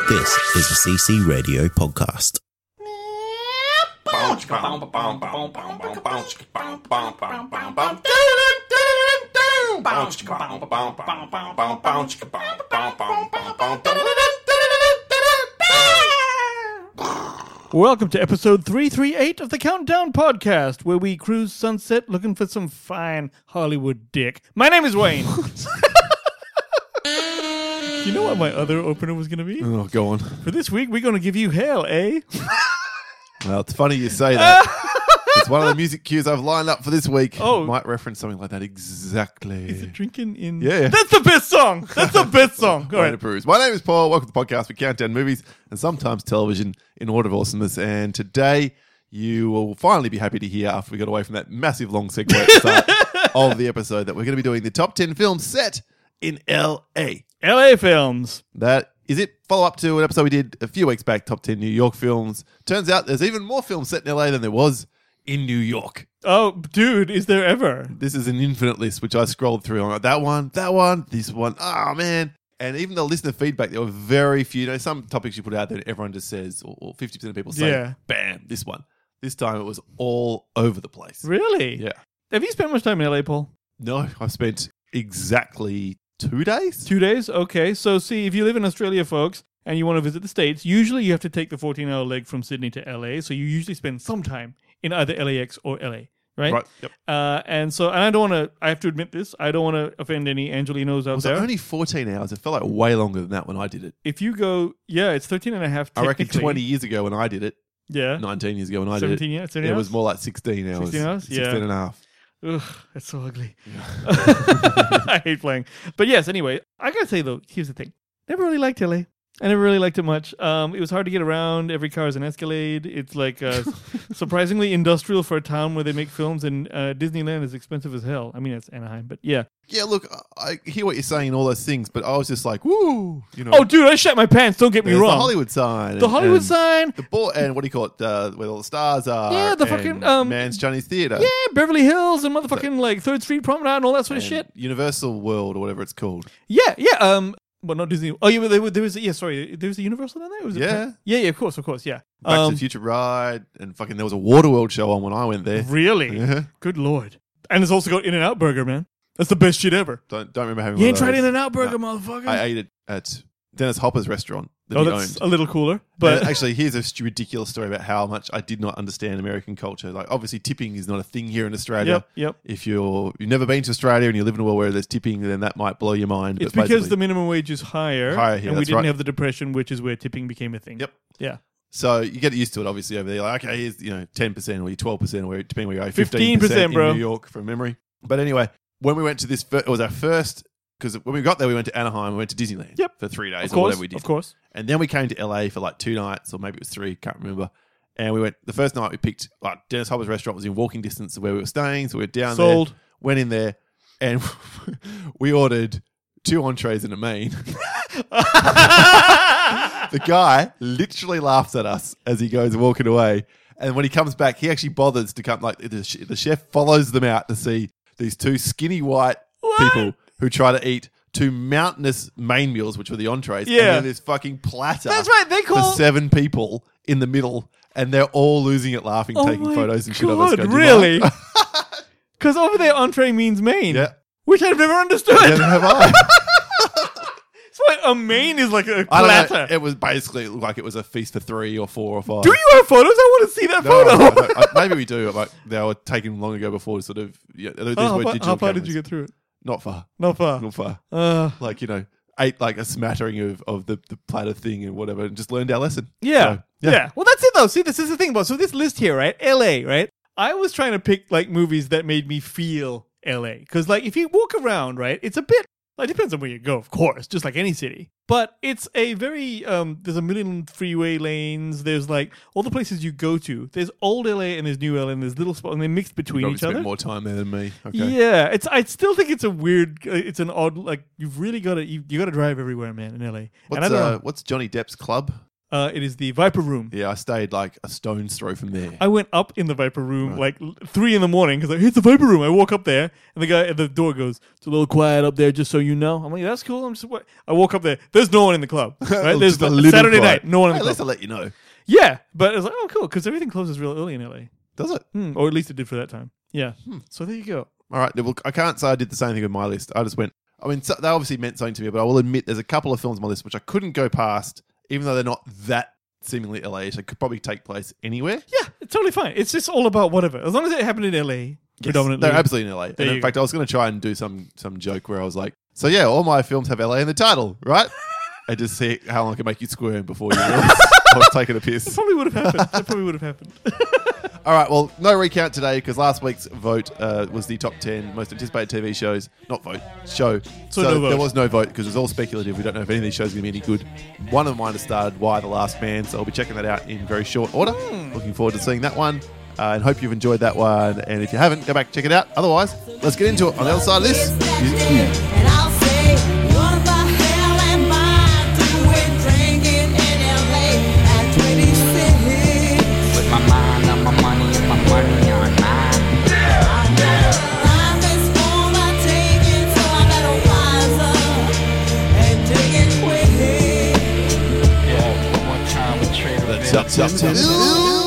This is a CC Radio podcast. Welcome to episode 338 of the Countdown Podcast, where we cruise sunset looking for some fine Hollywood dick. My name is Wayne. Do you know what my other opener was going to be? Oh, go on. For this week, we're going to give you hell, eh? Well, it's funny you say that. It's one of the music cues I've lined up for this week. Oh. Might reference something like that exactly. Is it drinking in... Yeah. That's the best song. That's the best song. All Wayne right. approves. My name is Paul. Welcome to the podcast. We count down movies and sometimes television in order of awesomeness. And today, you will finally be happy to hear, after we got away from that massive long segue at the start of the episode, that we're going to be doing the top 10 films set in L.A. LA films. That is it. Follow up to an episode we did a few weeks back, top 10 New York films. Turns out there's even more films set in LA than there was in New York. Oh, dude, is there ever? This is an infinite list, which I scrolled through. I'm like, that one, this one. Oh, man. And even the listener feedback, there were very few. You know, some topics you put out there, everyone just says, or 50% of people say, Yeah. bam, this one. This time it was all over the place. Really? Yeah. Have you spent much time in LA, Paul? No, I've spent exactly 2 days. 2 days? Okay. So, see, if you live in Australia, folks, and you want to visit the States, usually you have to take the 14-hour leg from Sydney to LA. So you usually spend some time in either LAX or LA, right? Right. Yep. And I don't want to, I have to admit this, I don't want to offend any Angelinos out Was there. it only 14 hours? It felt like way longer than that when I did it. If you go, yeah, it's 13 and a half I reckon technically. 20 years ago when I did it, Yeah. 19 years ago when I 17 did years? it, 17 it hours? was more like 16 hours. 16 hours? 16 Yeah. and a half. Ugh, that's so ugly. I hate playing. But yes, anyway, I gotta say though, here's the thing. Never really liked LA. I never really liked it much. It was hard to get around. Every car is an Escalade. It's like surprisingly industrial for a town where they make films, and Disneyland is expensive as hell. I mean, it's Anaheim, but yeah. Yeah, look, I hear what you're saying and all those things, but I was just like, woo, you know. Oh, dude, I shat my pants. Don't get me there's wrong. the Hollywood sign. The Hollywood and sign. The board, and what do you call it? Where all the stars are. Yeah, the and fucking, Man's Chinese Theatre. Yeah, Beverly Hills and motherfucking like 3rd Street Promenade and all that sort of and shit. Universal World or whatever it's called. Yeah. But not Disney. Oh, yeah, there was a Universal down there? Was it Yeah. Yeah, of course, yeah. Back to the Future ride, and fucking there was a Waterworld show on when I went there. Really? Yeah. Good lord. And it's also got In-N-Out Burger, man. That's the best shit ever. Don't remember having You one ain't of tried those. In-N-Out Burger, No. motherfucker? I ate it at Dennis Hopper's restaurant that he that's owned. a little cooler. But But actually, here's a ridiculous story about how much I did not understand American culture. Like, obviously, tipping is not a thing here in Australia. Yep. If you've never been to Australia and you live in a world where there's tipping, then that might blow your mind. It's But because basically- the minimum wage is higher Higher here, and we that's didn't right. have the Depression, which is where tipping became a thing. Yep. Yeah. So you get used to it, obviously, over there. Like, okay, here's 10% or 12%, or depending where you go, 15%, bro. in New York from memory. But anyway, when we went to this, it was our first, because when we got there, we went to Anaheim, we went to Disneyland for 3 days Of or whatever we course. did. Of course. And then we came to LA for like 2 nights, or maybe it was 3, can't remember. And we went, the first night we picked, like, Dennis Hopper's restaurant was in walking distance of where we were staying. So we went down Sold. there, went in there, and we ordered 2 entrees and a main. The guy literally laughs at us as he goes walking away. And when he comes back, he actually bothers to come, like, the chef follows them out to see these 2 skinny white people who try to eat 2 mountainous main meals, which were the entrees. Yeah. And then this fucking platter. That's right. They call... For 7 people in the middle, and they're all losing it laughing, Oh taking my photos and shit of us. God, Going, "Do you really? mind?" Because over there, entree means main. Yeah. Which I've never understood. Never have I. It's like a main is like a I don't know. platter. It was basically like it was a feast for 3 or 4 or 5. Do you have photos? I want to see that No, photo. maybe we do. Like they were taken long ago before, sort of. Yeah, these Oh, were digital how far did cameras. you get through it? Not far. Not far. Not far. Like, Like, ate like a smattering of the platter thing and whatever, and just learned our lesson. yeah. So, Yeah. Well, that's it, though. See, this is the thing about. So this list here, right? LA, right? I was trying to pick like movies that made me feel LA. Because, like, if you walk around, right, it's a bit. Like, it depends on where you go, of course, just like any city. But it's a very, there's a million freeway lanes. There's like all the places you go to. There's old LA and there's new LA and there's little spots and they're mixed between Probably each other. spent more time there than me. Okay. Yeah, I still think it's a weird, it's an odd, like, you've really got to, you got to drive everywhere, man, in LA. And I don't know. What's Johnny Depp's club? It is the Viper Room. Yeah, I stayed like a stone's throw from there. I went up in the Viper Room like 3 a.m. because like, here's the Viper Room. I walk up there, and the guy at the door goes, "It's a little quiet up there, just so you know." I'm like, "That's cool." I walk up there. There's no one in the club. Right? There's Just a little Saturday quiet. night. No one in Hey, the at club. least I'll let you know. Yeah, but it was like, oh, cool, because everything closes real early in LA. Does it? Or at least it did for that time. Yeah. So there you go. All right. Well, I can't say I did the same thing with my list. I just went. I mean, they obviously meant something to me, but I will admit there's a couple of films on my list which I couldn't go past, even though they're not that seemingly LA-ish. They could probably take place anywhere. Yeah, it's totally fine. It's just all about whatever. As long as it happened in LA, predominantly. They're absolutely in LA. And in fact, I was going to try and do some joke where I was like, so yeah, all my films have LA in the title, right? And just see how long I can make you squirm before you realize I was taking a piss. That probably would have happened. All right, well, no recount today because last week's vote was the top 10 most anticipated TV shows. Not vote, show. So no vote. There was no vote because it was all speculative. We don't know if any of these shows are going to be any good. One of mine has starred Why the Last Man, so I'll be checking that out in very short order. Looking forward to seeing that one and hope you've enjoyed that one. And if you haven't, go back and check it out. Otherwise, let's get into it. On the other side of this, music cue. And I'll say, what the hell am I doing drinking in LA at 26? With my mind on my money and my money on mine. Time is all I take it, so I gotta rise up and take it quick. Yeah, one more time with Trader Vic's.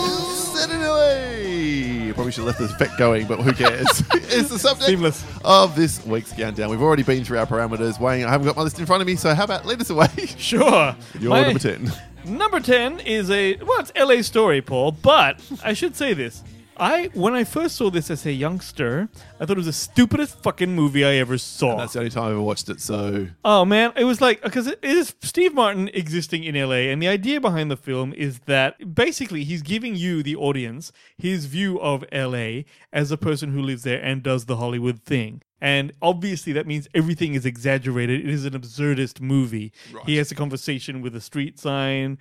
Probably should have left the effect going, but who cares? It's the subject Seamless. of this week's countdown. We've already been through our parameters. Wayne, I haven't got my list in front of me, so how about lead us away? Sure. You're My number 10. Number 10 is it's LA Story, Paul, but I should say this. When I first saw this as a youngster, I thought it was the stupidest fucking movie I ever saw. That's the only time I ever watched it, so... Oh man, it was like, because it is Steve Martin existing in LA, and the idea behind the film is that basically he's giving you, the audience, his view of LA as a person who lives there and does the Hollywood thing. And obviously that means everything is exaggerated. It is an absurdist movie. Right. He has a conversation with a street sign,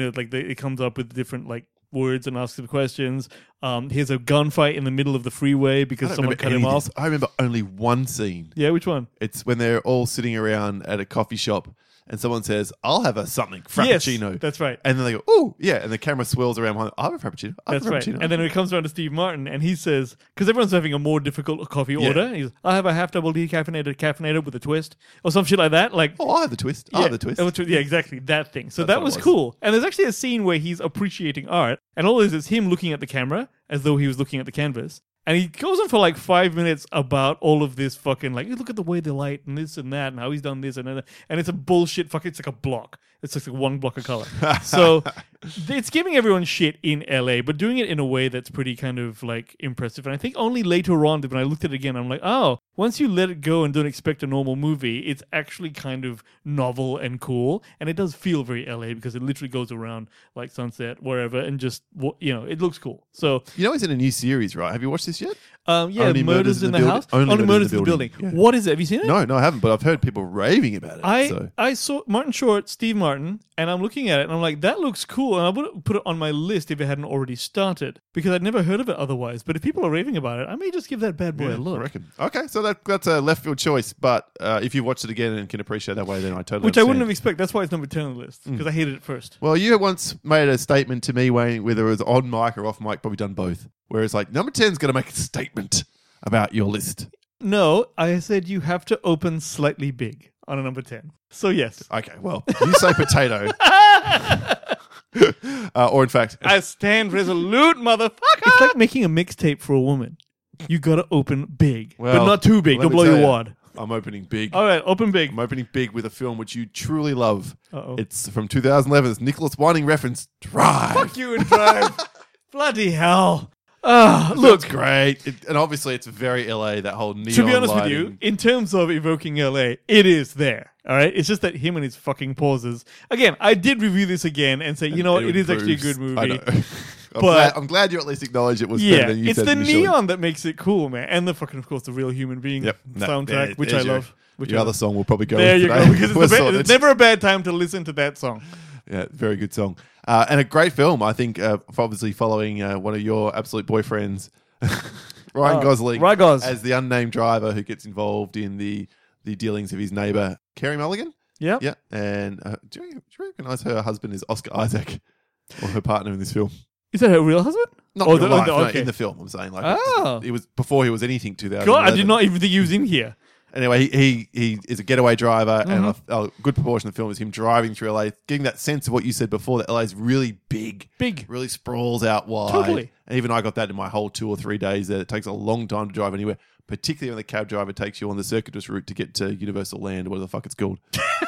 it comes up with different words and asks him questions. Here's a gunfight in the middle of the freeway because someone cut him off. I remember only one scene. Yeah, which one? It's when they're all sitting around at a coffee shop and someone says, I'll have a something, frappuccino. Yes, that's right. And then they go, oh, yeah. And the camera swirls around. I'll have a frappuccino. That's right. And then it comes around to Steve Martin and he says, because everyone's having a more difficult coffee order, he's, I'll have a half double decaffeinated with a twist or some shit like that. I'll have the twist. I'll have the twist. Yeah, exactly. That thing. So That's that what was it was. cool. And there's actually a scene where he's appreciating art and all it is him looking at the camera as though he was looking at the canvas. And he goes on for 5 minutes about all of this fucking look at the way they light and this and that and how he's done this and that. And it's a bullshit it's like a block. It's just like one block of color. So it's giving everyone shit in LA, but doing it in a way that's pretty kind of impressive. And I think only later on when I looked at it again, I'm like, oh, once you let it go and don't expect a normal movie, it's actually kind of novel and cool. And it does feel very LA because it literally goes around Sunset, wherever, and just, it looks cool. So, He's in a new series, right? Have you watched this yet? Only Murders in the House. Only Murders in the Building. Yeah. What is it? Have you seen it? No, I haven't, but I've heard people raving about it. I saw Martin Short, Steve Martin, and I'm looking at it and I'm like, that looks cool. And I would put it on my list if it hadn't already started because I'd never heard of it otherwise. But if people are raving about it, I may just give that bad boy a look. I reckon. Okay, so that's a left field choice, but if you watched it again and can appreciate that way, then I totally Which I wouldn't understand. have expected. That's why it's number 10 on the list because I hated it first. Well, you once made a statement to me, Wayne, whether it was on mic or off mic, probably done both, where it's number 10's going to make a statement about your list. No, I said you have to open slightly big on a number 10. So yes. Okay, well, you say potato. Or in fact... I stand resolute, motherfucker. It's like making a mixtape for a woman. You got to open big, but not too big. let Don't me blow tell your ya, wad. I'm opening big. All right, open big. I'm opening big with a film which you truly love. Uh-oh. It's from 2011. It's Nicholas Winding reference, Drive. Fuck you and Drive. Bloody hell. Look, great. And obviously, it's very LA, that whole neon To be honest lighting. with you, in terms of evoking LA, it is there. All right? It's just that him and his fucking pauses. Again, I did review this again and say, it is actually a good movie. I know. But- I'm glad you at least acknowledge it was better Yeah, than you it's said the initially. neon that makes it cool, man. And of course, the Real Human Being soundtrack, which I love. Your other song will probably go There with you today. go, because We're it's sorted. never a bad time to listen to that song. Yeah, very good song. And a great film, I think, obviously following one of your absolute boyfriends, Ryan Gosling, Rygos. as the unnamed driver who gets involved in the dealings of his neighbour, Carey Mulligan. Yeah. Yeah. And do you recognize her husband is Oscar Isaac, or her partner in this film? Is that her real husband? Not Oh, in real the- life, no, okay. in the film. I'm saying, like, Oh. it was before he was anything. 2011. God, I did not even think he was in here. Anyway, he is a getaway driver, and Mm-hmm. a good proportion of the film is him driving through LA, getting that sense of what you said before, that LA is really big, really sprawls out wide. Totally. And even I got that in my whole 2 or 3 days there. It takes a long time to drive anywhere, particularly when the cab driver takes you on the circuitous route to get to Universal Land, or whatever the fuck it's called.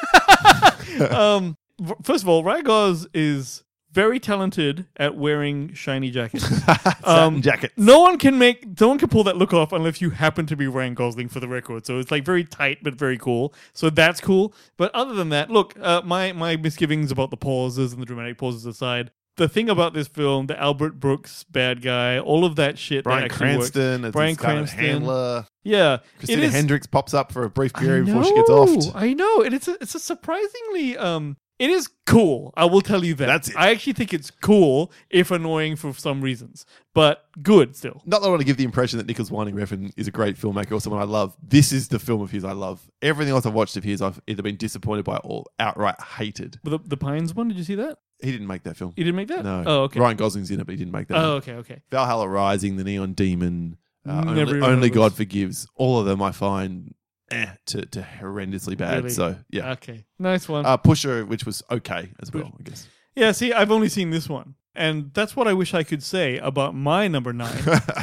First of all, Ryan Gosling is very talented at wearing shiny jackets. Satin jackets. No one can pull that look off unless you happen to be Ryan Gosling, for the record. So it's like very tight but very cool. So that's cool. But other than that, look, my misgivings about the pauses and the dramatic pauses aside, the thing about this film, the Albert Brooks bad guy, all of that shit, Bryan that actually works. Cranston, it's Bryan Scarlett Cranston. Handler. Yeah, Christina it is- Hendricks pops up for a brief I period before she gets offed. I know, and it's a surprisingly it is cool. I will tell you that. That's it. I actually think it's cool, if annoying for some reasons, but good still. Not that I want to give the impression that Nicholas Winding Refn is a great filmmaker or someone I love. This is the film of his I love. Everything else I've watched of his, I've either been disappointed by or outright hated. But the Pines one, did you see that? He didn't make that film. You didn't make that? No. Oh, okay. Ryan Gosling's in it, but he didn't make that. Oh, one. okay. Valhalla Rising, The Neon Demon, Never only, even Only heard of God those. Forgives. All of them I find to horrendously bad. Really? So, yeah. Okay. Nice one. Pusher, which was okay as well, I guess. Yeah, see, I've only seen this one. And that's what I wish I could say about my number 9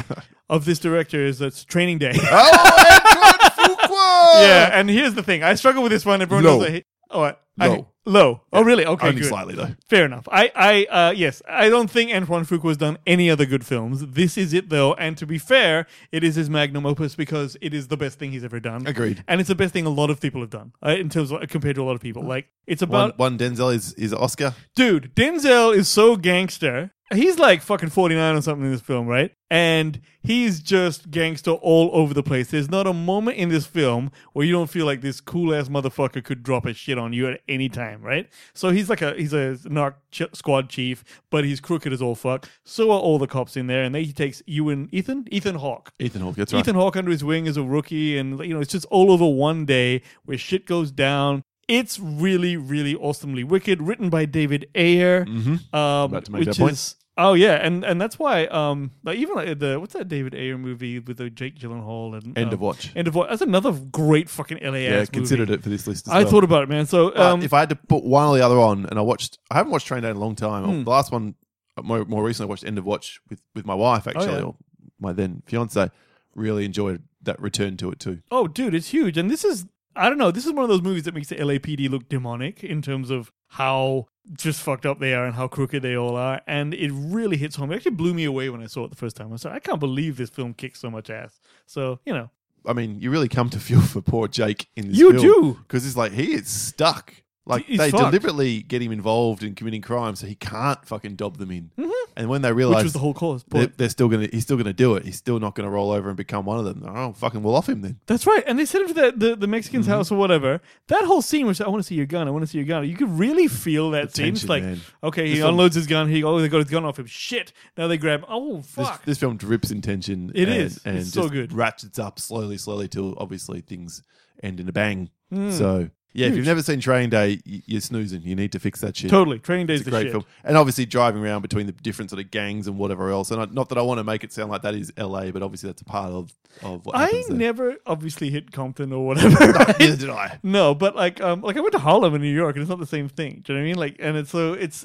of this director is that's Training Day. Oh, Antoine Fuqua! Yeah, and here's the thing. I struggle with this one. Everyone Low. knows I hate... Oh, what? Low. Low. Oh, really? Okay, Only good. slightly, though. Fair enough. Yes, I don't think Antoine Fuqua has done any other good films. This is it, though. And to be fair, it is his magnum opus because it is the best thing he's ever done. Agreed. And it's the best thing a lot of people have done in terms of compared to a lot of people. Like, it's about... One Denzel is Oscar. Dude, Denzel is so gangster. He's like fucking 49 or something in this film, right? And he's just gangster all over the place. There's not a moment in this film where you don't feel like this cool ass motherfucker could drop a shit on you at any time, right? So he's a narc squad chief, but he's crooked as all fuck. So are all the cops in there, and then he takes Ethan Hawke. Ethan Hawke, that's right. Ethan Hawke under his wing as a rookie, and it's just all over one day where shit goes down. It's really, really awesomely wicked. Written by David Ayer, About to make which that point. is yeah, and that's why what's that David Ayer movie with the Jake Gyllenhaal and End of Watch. End of Watch. That's another great fucking LA Yeah, ass considered movie. it for this list as I well. thought about it, man. So If I had to put one or the other on, and I haven't watched Train Day in a long time. Hmm. The last one, more recently, I watched End of Watch with my wife, actually, yeah. or my then fiance. Really enjoyed that return to it too. oh, dude, it's huge, and this is I don't know. This is one of those movies that makes the LAPD look demonic in terms of how just fucked up they are and how crooked they all are. And it really hits home. It actually blew me away when I saw it the first time. I said, I can't believe this film kicks so much ass. So, I mean, you really come to feel for poor Jake in this You film. do. Because it's like, he is stuck. Like, He's they fucked. deliberately get him involved in committing crimes so he can't fucking dob them in. Mm-hmm. And when they realize which was the whole cause. he's still gonna do it, he's still not gonna roll over and become one of them. Oh, fucking, we'll off him then. That's right. And they sent him to the Mexican's Mm-hmm. house or whatever. That whole scene was, I want to see your gun. I want to see your gun. You could really feel that scene. It's tension, like, man. okay, This he film- unloads his gun. They got his gun off him. Shit. Now they grab, oh, fuck. This film drips in tension. It and, is. and It's so just good. ratchets up slowly till obviously things end in a bang. Hmm. So yeah, if Huge. you've never seen Train Day, you're snoozing. You need to fix that shit. Totally. Training Day's It's a the great shit. film, and obviously driving around between the different sort of gangs and whatever else. And not that I want to make it sound like that is LA, but obviously that's a part of what I happens there. never obviously hit Compton or whatever. right? Neither did I. No, but like I went to Harlem in New York, and it's not the same thing. Do you know what I mean? Like, and it's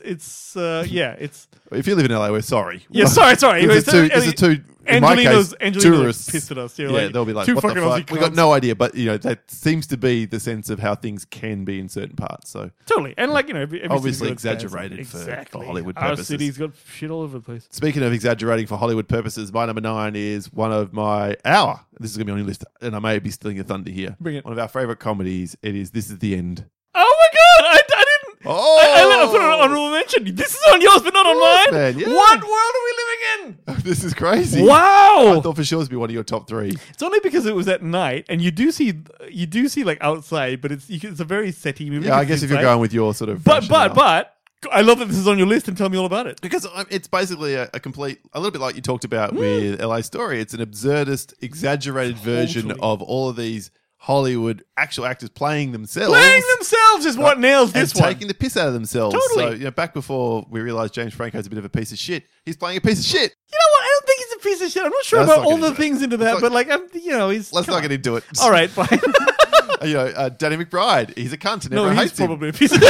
it's. If you live in LA, we're sorry. Yeah, sorry. This is two. In my case, Angelino's tourists pissed at us. Yeah, Like, they'll be like, two "What the fucking fuck?" Aussie We got cunts. no idea, but that seems to be the sense of how things can be in certain parts. So Totally, and like every Obviously city's got its exaggerated for exactly. Hollywood Our purposes. city's got shit all over the place. speaking of exaggerating for Hollywood purposes, my number 9 is one of this is going to be on your list, and I may be stealing your thunder here. Bring it. One of our favorite comedies. It is This Is the End. Oh my god! I didn't. Oh! I put it on honorable mention. This is on yours, but not on Yes, mine. man, yeah. What world are we living in? This is crazy. Wow! I thought for sure it'd be one of your top 3. It's only because it was at night, and you do see like outside, but it's a very setty movie. Yeah, I because guess it's if you're inside. going with your sort of But rationale. I love that this is on your list, and tell me all about it. Because it's basically a little bit like you talked about with LA Story. It's an absurdist, exaggerated version Totally. of all of these Hollywood actual actors playing themselves. Playing themselves is what nails and this one. taking the piss out of themselves. Totally. So, back before we realized James Franco's a bit of a piece of shit, he's playing a piece of shit. You know what? I don't think he's a piece of shit. I'm not sure Let's about not all get the into it. things into that, Let's but not- he's. Let's come not on. get into it. All right, fine. Danny McBride, he's a cunt and No, everyone he's hates him. probably a piece of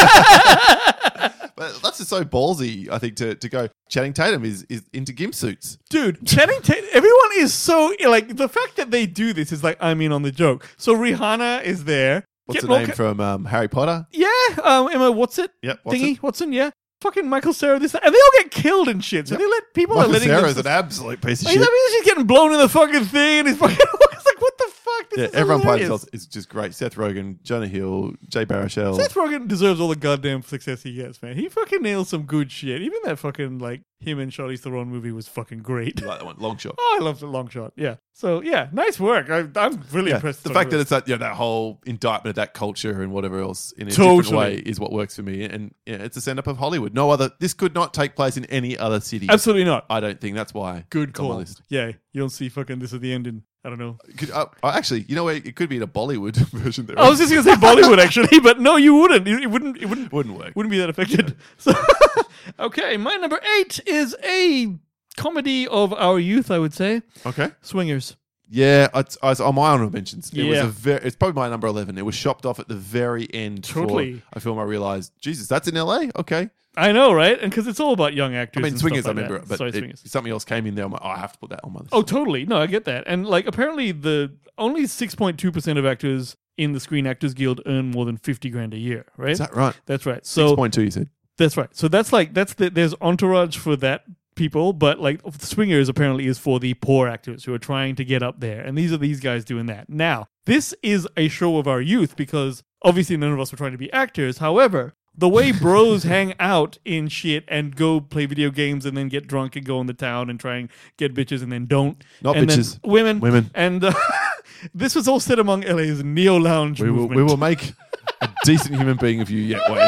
But that's just so ballsy, I think, to go. Channing Tatum is into gimp suits. Dude, Channing Tatum, everyone is so, like, the fact that they do this is like, I'm in on the joke. So Rihanna is there. What's Get the name more from Harry Potter? Yeah, Emma, what's it? Yep, Watson, yeah. Fucking Michael Cera, this, and they all get killed and shit. So they let people are Michael letting Cera's them. an absolute piece of He's shit. just getting blown in the fucking thing, and he's fucking. It's like, what the fuck? This Yeah, is everyone plays hilarious. themselves. It's just great. Seth Rogen, Jonah Hill, Jay Baruchel. Seth Rogen deserves all the goddamn success he gets, man. He fucking nails some good shit. Even that fucking, like, him and Charlize Theron movie was fucking great. You like that one, long shot. Oh, I love the long shot. Yeah. So, yeah, nice work. I'm really Yeah, impressed. the with fact that it. it's that whole indictment of that culture and whatever else in a Totally. different way is what works for me. And it's a send up of Hollywood. No other. This could not take place in any other city. Absolutely not. I don't think that's why. Good it's on my call. list. Yeah, you don't see fucking this at the end in, I don't know. Actually, you know what? It could be in a Bollywood version. There I was just going to say Bollywood, actually, but no, you wouldn't. It wouldn't wouldn't work. Wouldn't be that affected. So, okay, my number 8 is a comedy of our youth, I would say. Okay. Swingers. Yeah, it's on my honorable mentions. It was Yeah. it's probably my number 11. It was shopped off at the very end. Totally. For a film I realized, Jesus, that's in LA? Okay. I know, right? And because it's all about young actors. I mean, and Swingers, stuff I like remember that. it, but Swingers. something else came in there. I'm like, I have to put that on my list. Oh, totally. No, I get that. And like, apparently, the only 6.2% of actors in the Screen Actors Guild earn more than $50,000 a year, right? Is that right? That's right. So 6.2, you said. that's right. So there's entourage for that people, but like Swingers apparently is for the poor actors who are trying to get up there, and these are these guys doing that. Now, this is a show of our youth because obviously none of us were trying to be actors. However, the way bros hang out in shit and go play video games and then get drunk and go in the town and try and get bitches and then don't. Not and then bitches. women. And this was all said among LA's neo lounge movement. We will make a decent human being of you yet, Wayne.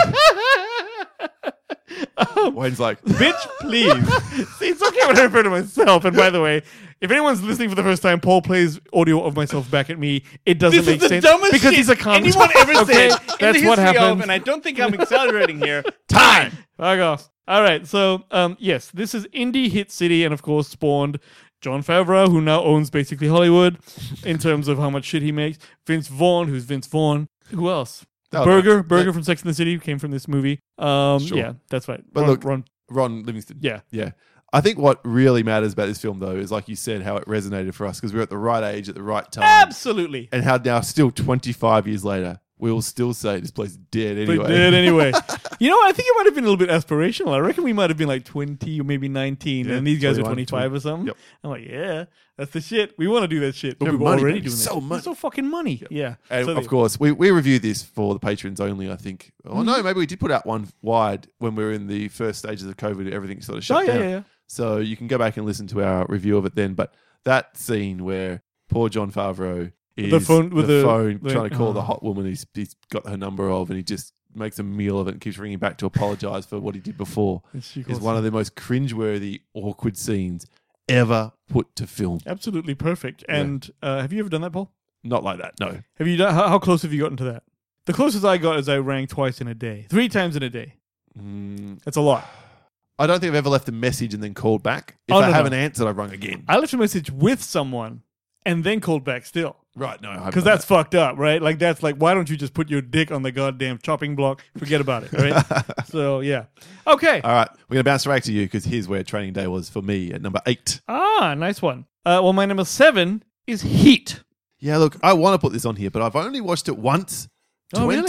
Wayne's like, Bitch, please. See, it's okay when I refer to myself. And by the way, if anyone's listening for the first time, Paul plays audio of myself back at me. It doesn't This make is the sense dumbest because shit he's a cunt. anyone ever Okay, said in that's the what history happens. of, and I don't think I'm exaggerating here. time. Fuck off. All right, so yes, this is indie hit city, and of course spawned Jon Favreau, who now owns basically Hollywood in terms of how much shit he makes. Vince Vaughn, who's Vince Vaughn. Who else? Oh, Burger that- from Sex and the City came from this movie. Sure. Yeah, that's right. But Ron, look, Ron Livingston. yeah. Yeah. I think what really matters about this film, though, is like you said, how it resonated for us because we were at the right age at the right time. Absolutely. And how now, still 25 years later, we will still say this place is dead anyway. But did anyway. You know what? I think it might have been a little bit aspirational. I reckon we might have been like 20 or maybe 19, Yeah, and these guys are 21, 25 or something. Yep. I'm like, yeah, that's the shit. We want to do that shit. But Yeah, we were money, already baby. doing So that. money. So fucking money. Yeah. And So of course, we reviewed this for the patrons only, I think. Oh, no, maybe we did put out one wide when we were in the first stages of COVID. Everything sort of shut down. yeah. So you can go back and listen to our review of it then. But that scene where poor Jon Favreau is The phone with the- trying to call the oh. hot woman he's got her number of, and he just makes a meal of it and keeps ringing back to apologize for what he did before, And she is calls one of the most cringeworthy, awkward scenes ever put to film. Absolutely perfect. Yeah. And have you ever done that, Paul? Not like that, no. Have you done? How close have you gotten to that? The closest I got is I rang twice in a day, 3 times in a day. That's a lot. I don't think I've ever left a message and then called back. If Oh, I no, haven't no. answered, I've rung again. I left a message with someone and then called back still. Right, no. Because that's fucked up, right? Like, that's like, why don't you just put your dick on the goddamn chopping block? Forget about it, right? So, yeah. Okay. All right, we're going to bounce right to you because here's where Training Day was for me at number 8. Nice one. Well, my number 7 is Heat. Yeah, look, I want to put this on here, but I've only watched it once. Oh, really?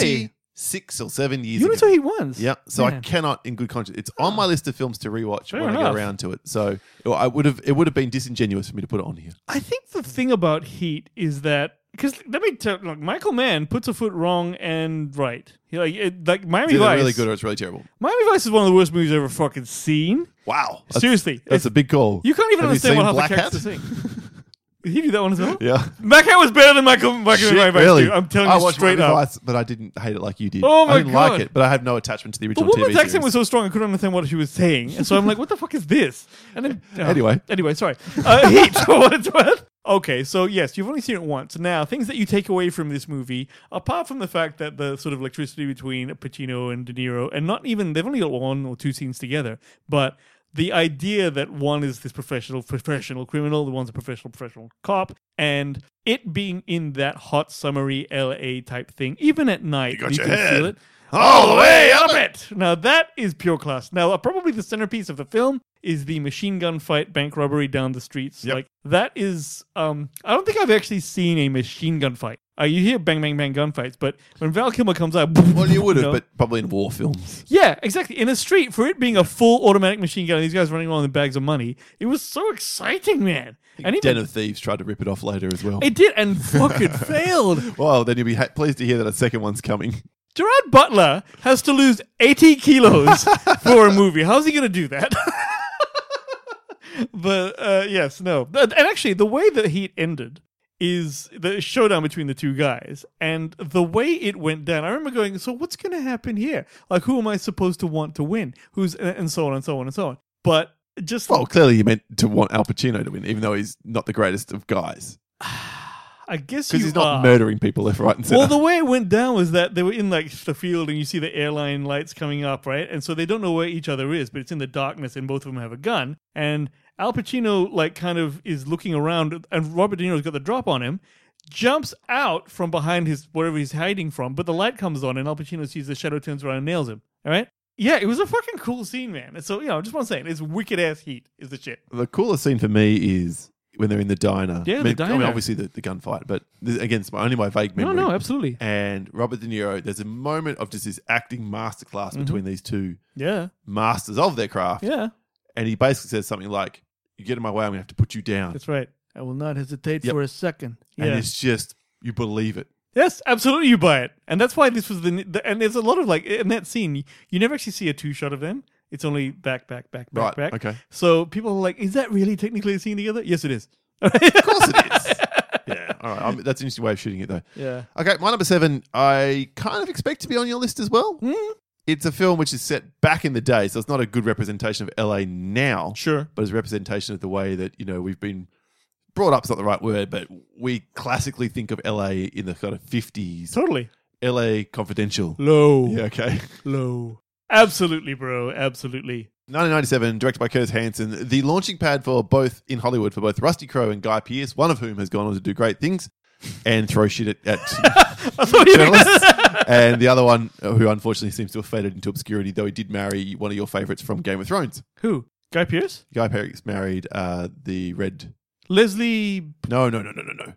26 or 7 years You ago. only saw Heat once? Yeah, so I Man. cannot, in good conscience, it's on my list of films to rewatch Fair when I enough. get around to it. So it would have been disingenuous for me to put it on here. I think the thing about Heat is that, because let me tell you, Michael Mann puts a foot wrong and right. Like Miami It's either Vice. really good or it's really terrible. Miami Vice is one of the worst movies I've ever fucking seen. Wow, Seriously, that's a big call. You can't even Have you understand seen what half Black the characters Hat? sing. Did he do that one as well? Yeah. Black Hat was better than Michael Miami Shit, Vice. really? Dude. I'm telling I you watched straight Miami up. Vice, but I didn't hate it like you did. Oh my I didn't God. like it, but I have no attachment to the The original TV woman's accent series. was so strong I couldn't understand what she was saying, and so I'm like, "What the fuck is this?" And then Anyway. sorry. Heat for what it's worth. Okay, so yes, you've only seen it once. Now, things that you take away from this movie, apart from the fact that the sort of electricity between Pacino and De Niro, and not even, they've only got 1 or 2 scenes together, but the idea that one is this professional criminal, the one's a professional cop, and it being in that hot, summery LA type thing, even at night, got you your can head feel it. all the way up it! Now, that is pure class. Now, probably the centerpiece of the film is the machine gun fight, bank robbery down the streets. Yep. Like, that is, I don't think I've actually seen a machine gun fight. You hear bang, bang, bang gunfights, but when Val Kilmer comes out... Well, you would have, know? but probably in war films. Yeah, exactly. In a street, for it being a full automatic machine gun, and these guys running around with bags of money, it was so exciting, man. And even, Den of Thieves tried to rip it off later as well. it did, and fucking failed. Well, then you'll be pleased to hear that a second one's coming. Gerard Butler has to lose 80 kilos for a movie. How's he going to do that? But yes, no. And actually, the way that Heat ended is the showdown between the two guys. And the way it went down, I remember going, so what's going to happen here? Like, who am I supposed to want to win? And so on and so on and so on. But just... Well, clearly you meant to want Al Pacino to win, even though he's not the greatest of guys. I guess Because you he's not are. murdering people left, right, and center. Well, the way it went down was that they were in like the field and you see the airline lights coming up, right? And so they don't know where each other is, but it's in the darkness and both of them have a gun. And Al Pacino like kind of is looking around and Robert De Niro's got the drop on him, jumps out from behind his wherever he's hiding from, but the light comes on and Al Pacino sees the shadow, turns around and nails him. All right? Yeah, it was a fucking cool scene, man. And so, I just want to say, it's wicked ass Heat is the shit. The coolest scene for me is when they're in the diner. Yeah, I the mean, diner. obviously the gunfight, but this, again, it's only my vague memory. No, absolutely. And Robert De Niro, there's a moment of just this acting masterclass between these two Yeah. masters of their craft. Yeah. And he basically says something like, you get in my way, I'm going to have to put you down. That's right. I will not hesitate Yep. for a second. And Yeah. it's just, you believe it. Yes, absolutely, you buy it, and that's why this was and there's a lot of like in that scene, you never actually see a 2-shot of them. It's only back. Right, back. okay. So people are like, "Is that really technically a scene together?" Yes, it is. Of course it is. Yeah, all right. That's an interesting way of shooting it, though. Yeah. Okay, my number 7, I kind of expect to be on your list as well. It's a film which is set back in the day, so it's not a good representation of LA now. Sure. But it's a representation of the way that, we've been brought up is not the right word, but we classically think of LA in the kind of 50s. Totally. LA Confidential. Low. Yeah, okay. Low. Absolutely, bro. Absolutely. 1997, directed by Curtis Hanson, the launching pad for both in Hollywood for both Rusty Crowe and Guy Pearce, one of whom has gone on to do great things and throw shit at journalists. And the other one, who unfortunately seems to have faded into obscurity, though he did marry one of your favourites from Game of Thrones. Who? Guy Pearce? Guy Pearce married the red... Leslie. No. The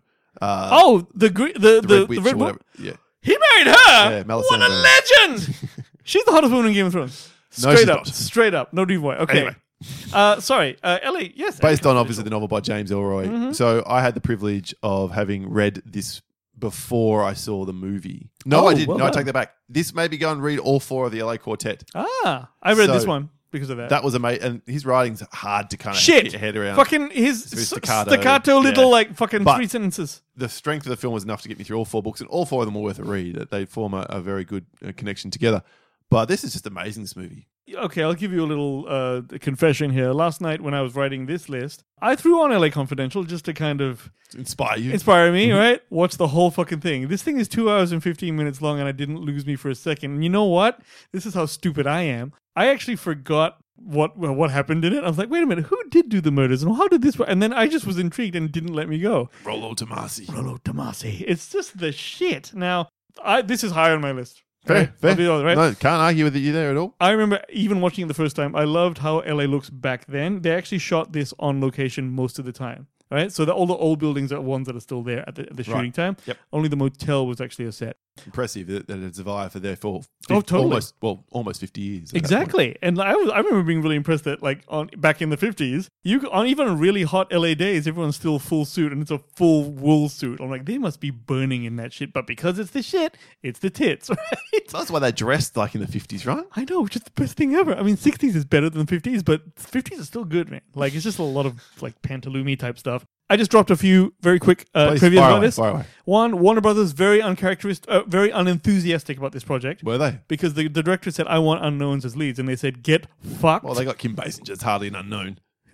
The Red Witch Red or whatever. Yeah. He married her. Yeah, What a Melisandre. legend! She's the hottest woman in Game of Thrones. No, Straight she's up. not. Straight up. No dude boy. Okay. Anyway. Sorry. Ellie. Yes. Based on, obviously, the novel by James Ellroy. Mm-hmm. So I had the privilege of having read this before I saw the movie. No, Oh, I didn't. well No, I done. take that back. This made me go and read all 4 of the LA Quartet. I read So, this one because of that. That was amazing. And his writing's hard to kind of Shit. get your head around. Fucking his It's very staccato, staccato, little yeah. like fucking But- 3 sentences. The strength of the film was enough to get me through all 4 books, and all 4 of them were worth a read. They form a very good connection together. But this is just amazing, this movie. Okay, I'll give you a little confession here. Last night when I was writing this list, I threw on LA Confidential just to kind of To inspire you. inspire me, right? Watch the whole fucking thing. This thing is 2 hours and 15 minutes long and I didn't lose me for a second. And you know what? This is how stupid I am. I actually forgot what happened in it. I was like, wait a minute, who did do the murders and how did this work? And then I just was intrigued and didn't let me go. Rollo Tomasi. Rollo Tomasi. It's just the shit. Now, this is high on my list. Fair, Right? fair. I'll be honest, right? No, can't argue with you there at all. I remember even watching it the first time, I loved how LA looks back then. They actually shot this on location most of the time, right? So all the old buildings are ones that are still there at the shooting Right. time. Yep. Only the motel was actually a set. Impressive that it survived for therefore Totally. almost 50 years. at that point. Exactly. And I remember being really impressed that back in the 50s, on even really hot LA days, everyone's still full suit and it's a full wool suit. I'm like, they must be burning in that shit. But because it's the shit, it's the tits, right? So that's why they dressed like in the 50s, right? I know, which is the best thing ever. I mean, 60s is better than 50s, but 50s is still good, man. Like, it's just a lot of like Pantaloons type stuff. I just dropped a few very quick Please, trivia fire about away, this. fire away. One, Warner Brothers very very unenthusiastic about this project Were they? because the director said, "I want unknowns as leads," and they said, "Get fucked." Well, they got Kim Basinger. It's hardly an unknown.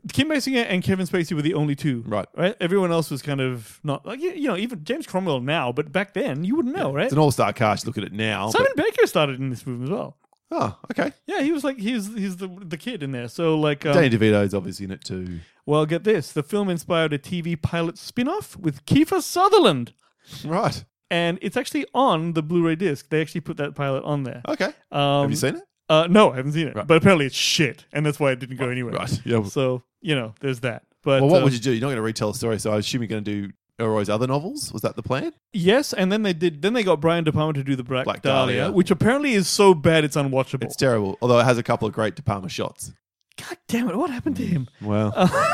Kim Basinger and Kevin Spacey were the only two. Right. Everyone else was kind of not like even James Cromwell now, but back then you wouldn't know, right? It's an all-star cast. Look at it now. Simon Baker started in this movie as well. Oh, okay. Yeah, he was like he's the kid in there. So like Danny DeVito's obviously in it too. well, get this. The film inspired a TV pilot spin-off with Kiefer Sutherland. Right. And it's actually on the Blu-ray disc. They actually put that pilot on there. Okay. Have you seen it? No, I haven't seen it. Right. But apparently it's shit, and that's why it didn't go anywhere. Right. Yeah. So, there's that. But Well, what would you do? You're not going to retell a story, so I assume you're going to do Elroy's other novels? Was that the plan? Yes, and then they got Brian De Palma to do the Black Dahlia, Dahlia. which apparently is so bad it's unwatchable. It's terrible, although it has a couple of great De Palma shots. God damn it, what happened to him? Well,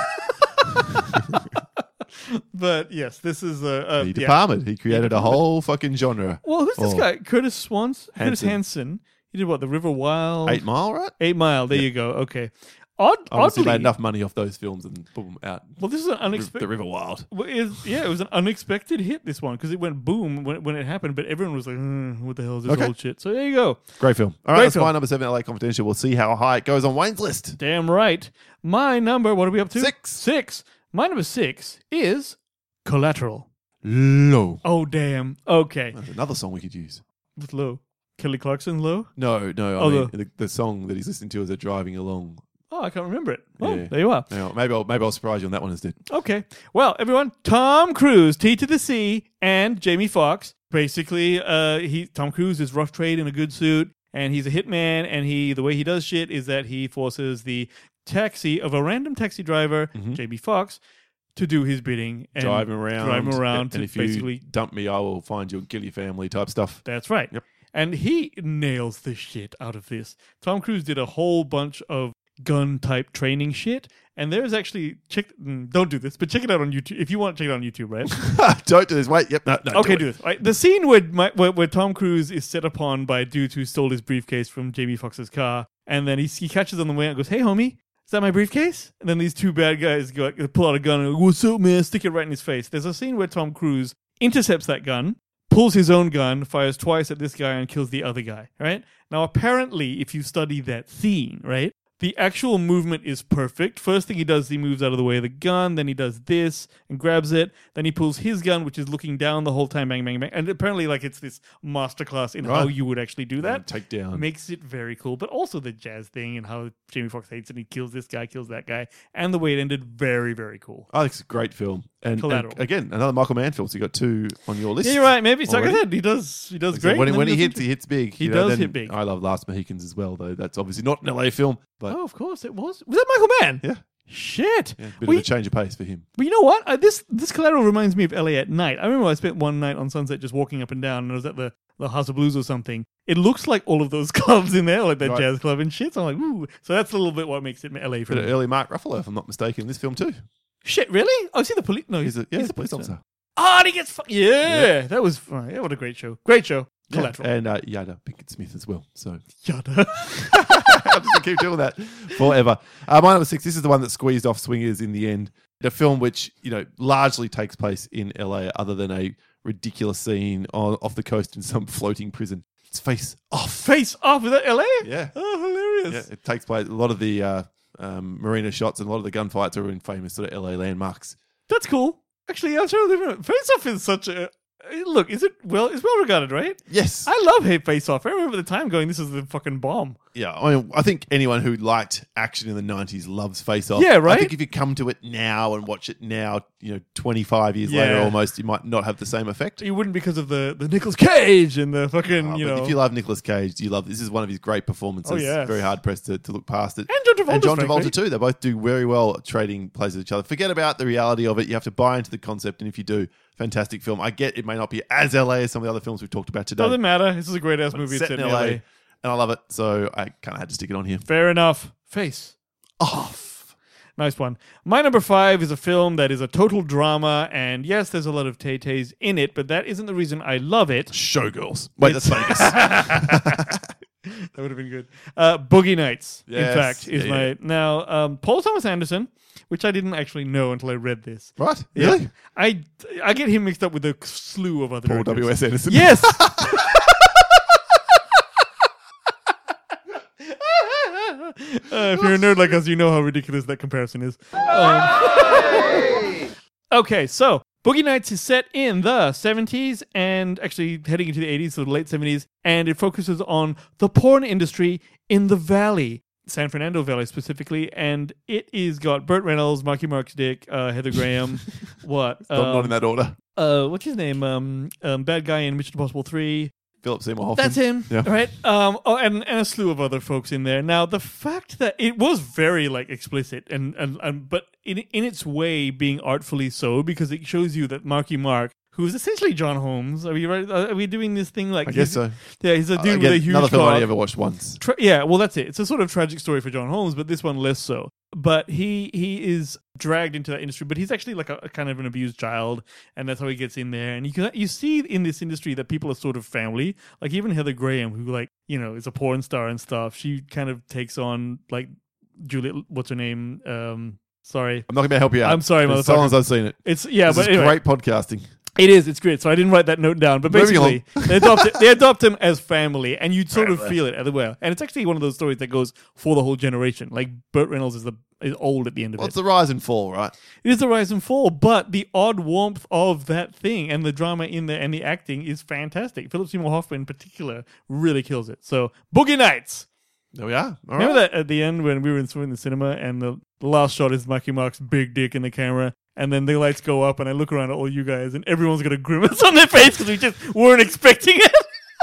But yes, this is he De Palma. He created a whole fucking genre. Well, who's this Oh. guy? Curtis Hanson. Hanson. He did what? The River Wild? 8 Mile, right? 8 Mile. There you go. Okay. Obviously Oddly, made enough money off those films and put them out. well, this is an The unexpected. River Wild. It was an unexpected hit. This one because it went boom when it happened, but everyone was like, "What the hell is this Okay. old shit?" So there you go. Great film. All right, Great that's film. my number 7, LA Confidential. We'll see how high it goes on Wayne's list. Damn right. My number. What are we up to? 6. My number 6 is Collateral. Low. Oh damn. Okay. That's another song we could use. With Low. Kelly Clarkson Low. No, Oh, I mean the song that he's listening to as they're driving along. Oh, I can't remember it. Well, Yeah. there you are. Now, maybe I'll surprise you on that one instead. Okay. Well, everyone, Tom Cruise, T to the C, and Jamie Foxx. Basically, Tom Cruise is rough trade in a good suit, and he's a hitman. And the way he does shit is that he forces the taxi of a random taxi driver, Jamie Foxx, to do his bidding and Drive him around. to And if basically. you dump me, I will find you and kill your family type stuff. That's right. Yep. And he nails the shit out of this. Tom Cruise did a whole bunch of gun type training shit. And there's actually don't do this, but check it out on YouTube if you want to check it out on YouTube, right? Don't do this. Wait. Yep. No. Okay, do do it. this. Right. The scene where Tom Cruise is set upon by a dude who stole his briefcase from Jamie Foxx's car, and then he catches on the way and goes, "Hey, homie, is that my briefcase?" And then these two bad guys pull out a gun and go, "What's up, man?" Stick it right in his face. There's a scene where Tom Cruise intercepts that gun, pulls his own gun, fires twice at this guy, and kills the other guy. Right now, apparently, if you study that scene, right. The actual movement is perfect. First thing he does, he moves out of the way of the gun. Then he does this and grabs it. Then he pulls his gun, which is looking down the whole time, bang, bang, bang. And apparently, it's this masterclass in how Right. you would actually do that. Take down. Makes it very cool. But also the jazz thing and how Jamie Foxx hates it and he kills this guy, kills that guy. And the way it ended, very, very cool. I think it's a great film. And Collateral. again, another Michael Mann film. So you got 2 on your list. Yeah, you're right. Maybe. So like I already. said, he does So great. when and then he does hits big. He you know, does then hit big. I love Last Mohicans as well, though. That's obviously not an LA film, but Oh, of course it was. Was that Michael Mann? yeah, Shit. bit We- of a change of pace for him. But you know what? This Collateral reminds me of LA at night. I remember I spent one night on Sunset just walking up and down, and I was at the House of Blues or something. It looks like all of those clubs in there, like that Right. jazz club and shit. So I'm like, ooh. So that's a little bit what makes it LA for Bit of me. early Mark Ruffalo, if I'm not mistaken, in this film too. Shit, really? Oh, is he the police? No, He's a police officer. Oh, and he gets yeah. That was yeah. What a great show. Great show. Collateral. And Yada Pinkett Smith as well. So Yada. I'm just gonna keep doing that forever. My number 6. This is the one that squeezed off Swingers in the end. A film which largely takes place in LA, other than a ridiculous scene off the coast in some floating prison. It's Face Off. Face Off. Is that LA? Yeah. Oh, hilarious. Yeah, it takes place. A lot of the marina shots and a lot of the gunfights are in famous sort of LA landmarks. That's cool. Actually, I'm trying to remember. Face Off is such a look. It's well regarded, right? Yes. I love Hate Face Off. I remember the time going, this is the fucking bomb. Yeah, I think anyone who liked action in the 90s loves Face Off. Yeah, right? I think if you come to it now and watch it now, 25 years later Yeah. almost, you might not have the same effect. You wouldn't because of the Nicolas Cage and the fucking, But if you love Nicolas Cage, you love this is one of his great performances. Oh, yes. Very hard pressed to look past it. And John Travolta. And John frankly. Travolta too. They both do very well at trading plays with each other. Forget about the reality of it. You have to buy into the concept, and if you do, fantastic film. I get it may not be as LA as some of the other films we've talked about today. Doesn't matter. This is a great ass movie. It's set in LA, and I love it, so I kind of had to stick it on here. Fair enough. Face Off. Nice one. My number 5 is a film that is a total drama, and yes, there's a lot of Tay-Tays in it, but that isn't the reason I love it. Showgirls. Wait, that's Vegas. That would have been good. Boogie Nights, in Yes. fact, is Yeah, my... yeah. Now, Paul Thomas Anderson, which I didn't actually know until I read this. Right? Yeah. Really? I get him mixed up with a slew of other Paul directors. W.S. Anderson. Yes! If you're a nerd like us, you know how ridiculous that comparison is. Okay, so Boogie Nights is set in the 70s and actually heading into the 80s, so the late 70s, and it focuses on the porn industry in the Valley, San Fernando Valley specifically, and it is got Burt Reynolds, Marky Mark's Dick, Heather Graham, what? Not in that order. What's his name? Bad guy in Mission Impossible 3. Philip Seymour Hoffman. That's him, Yeah. right? And a slew of other folks in there. Now, the fact that it was very like explicit and but in its way being artfully so, because it shows you that Marky Mark, who's essentially John Holmes, are we doing this thing like? I guess so. Yeah, he's a dude Again, with a huge another film I cock. only ever watched once. Yeah, well, that's it. It's a sort of tragic story for John Holmes, but this one less so. But he is dragged into that industry, but he's actually like a kind of an abused child, and that's how he gets in there. And you see in this industry that people are sort of family. Like even Heather Graham, who is a porn star and stuff. She kind of takes on like Juliet. What's her name? Sorry, I'm not going to help you out. I'm sorry, As motherfucker. long as I've seen it. This This but is anyway. great podcasting. It is. It's great. So I didn't write that note down, but Moving basically they adopt him as family, and you sort of feel it everywhere. And it's actually one of those stories that goes for the whole generation. Like Burt Reynolds is old at the end of Well, it. it's the rise and fall, right? It is the rise and fall, but the odd warmth of that thing and the drama in there and the acting is fantastic. Philip Seymour Hoffman in particular really kills it. So Boogie Nights. There we are. All Remember right. that at the end when we were in the cinema and the last shot is Marky Mark's big dick in the camera, and then the lights go up and I look around at all you guys and everyone's got a grimace on their face because we just weren't expecting it.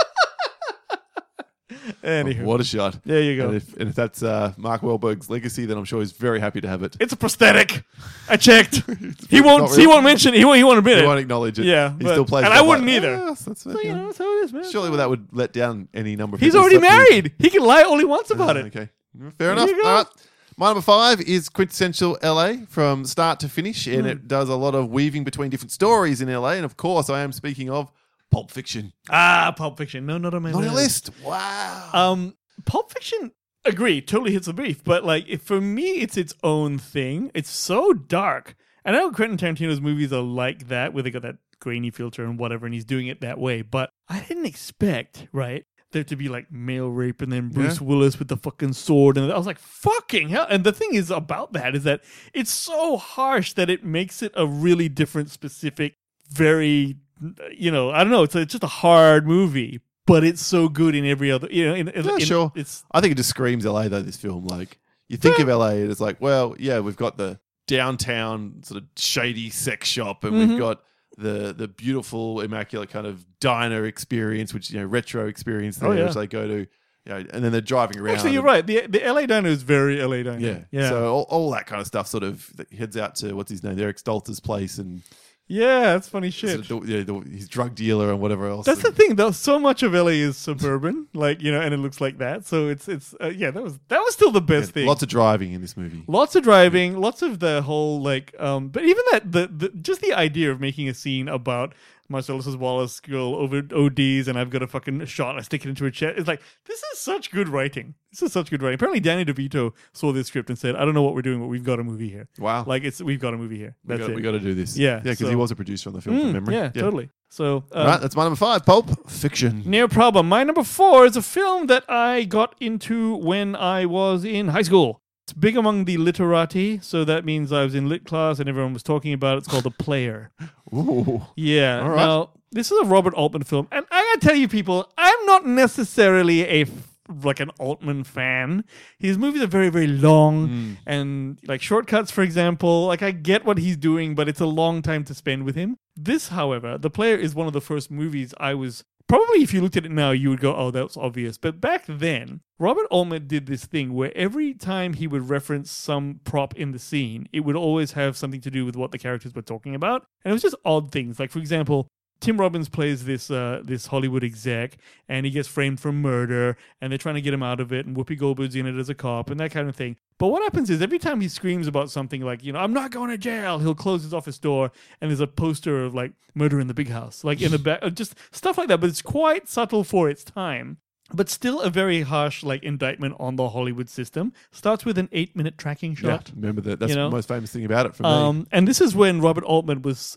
Anywho, What a shot. there you go. And if that's Mark Wahlberg's legacy, then I'm sure he's very happy to have it. It's a prosthetic. I checked. He not won't. real. He won't mention. He won't admit He it. won't acknowledge it. Yeah, he but- still plays. and it I up wouldn't like, either. "Yes, that's fair, So, yeah." that's how it is, man. Surely that would let down any number of He's people. already Stuff with- married. He can lie all he wants about it. Okay. Fair enough. you go. All right. My number 5 is quintessential LA from start to finish, and it does a lot of weaving between different stories in LA. And of course, I am speaking of Pulp Fiction. Pulp Fiction. No, not on my Not on list. your list. Wow. Pulp Fiction. Agree. Totally hits the brief. But like, for me, it's its own thing. It's so dark. And I know Quentin Tarantino's movies are like that, where they got that grainy filter and whatever, and he's doing it that way. But I didn't expect, right, there to be like male rape and then Bruce Willis with the fucking sword. And I was like, fucking hell. And the thing is about that is that it's so harsh that it makes it a really different, specific, very, I don't know. It's just a hard movie, but it's so good in every other, Sure. It's I think it just screams LA though, this film. Like, you think of LA and it's like, well, yeah, we've got the downtown sort of shady sex shop, and Mm-hmm. we've got the beautiful, immaculate kind of diner experience, which, retro experience there, yeah. which they go to, and then they're driving around. actually, you're and- right. The LA Diner is very LA Diner. Yeah. Yeah. So all that kind of stuff sort of heads out to, what's his name, Eric Stoltz's place, and yeah, that's funny shit. sort of his drug dealer and whatever else. That's the thing, though. So much of LA is suburban, like and it looks like that. So it's that was still the best thing. Lots of driving in this movie. Lots of driving, lots of the whole but even that the just the idea of making a scene about Marcellus Wallace girl over ODs and I've got a fucking shot, I stick it into her chest. It's like, this is such good writing. This is such good writing. Apparently Danny DeVito saw this script and said, I don't know what we're doing, but we've got a movie here. Wow. Like we've got a movie here. That's it. we got to do this. Yeah, because so- he was a producer on the film from memory. Yeah, totally. So All right, that's my number 5, Pulp Fiction. no problem. My number 4 is a film that I got into when I was in high school. It's big among the literati, so that means I was in lit class and everyone was talking about it. It's called The Player. Ooh. Yeah. All right. Now, this is a Robert Altman film, and I gotta tell you, people, I'm not necessarily an Altman fan. His movies are very, very long, and like Shortcuts, for example. Like, I get what he's doing, but it's a long time to spend with him. This, however, The Player is one of the first movies I was. Probably if you looked at it now, you would go, oh, that's obvious. But back then, Robert Altman did this thing where every time he would reference some prop in the scene, it would always have something to do with what the characters were talking about. And it was just odd things. Like, for example, Tim Robbins plays this Hollywood exec, and he gets framed for murder, and they're trying to get him out of it, and Whoopi Goldberg's in it as a cop, and that kind of thing. But what happens is every time he screams about something like, I'm not going to jail, he'll close his office door, and there's a poster of like Murder in the Big House, like in the back, just stuff like that. But it's quite subtle for its time. But still a very harsh like indictment on the Hollywood system. Starts with an 8-minute tracking Yeah, shot. remember that. That's the most famous thing about it for me. And this is when Robert Altman was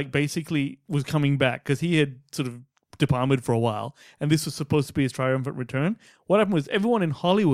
coming back because he had sort of departed for a while, and this was supposed to be his triumphant return. What happened was everyone in Hollywood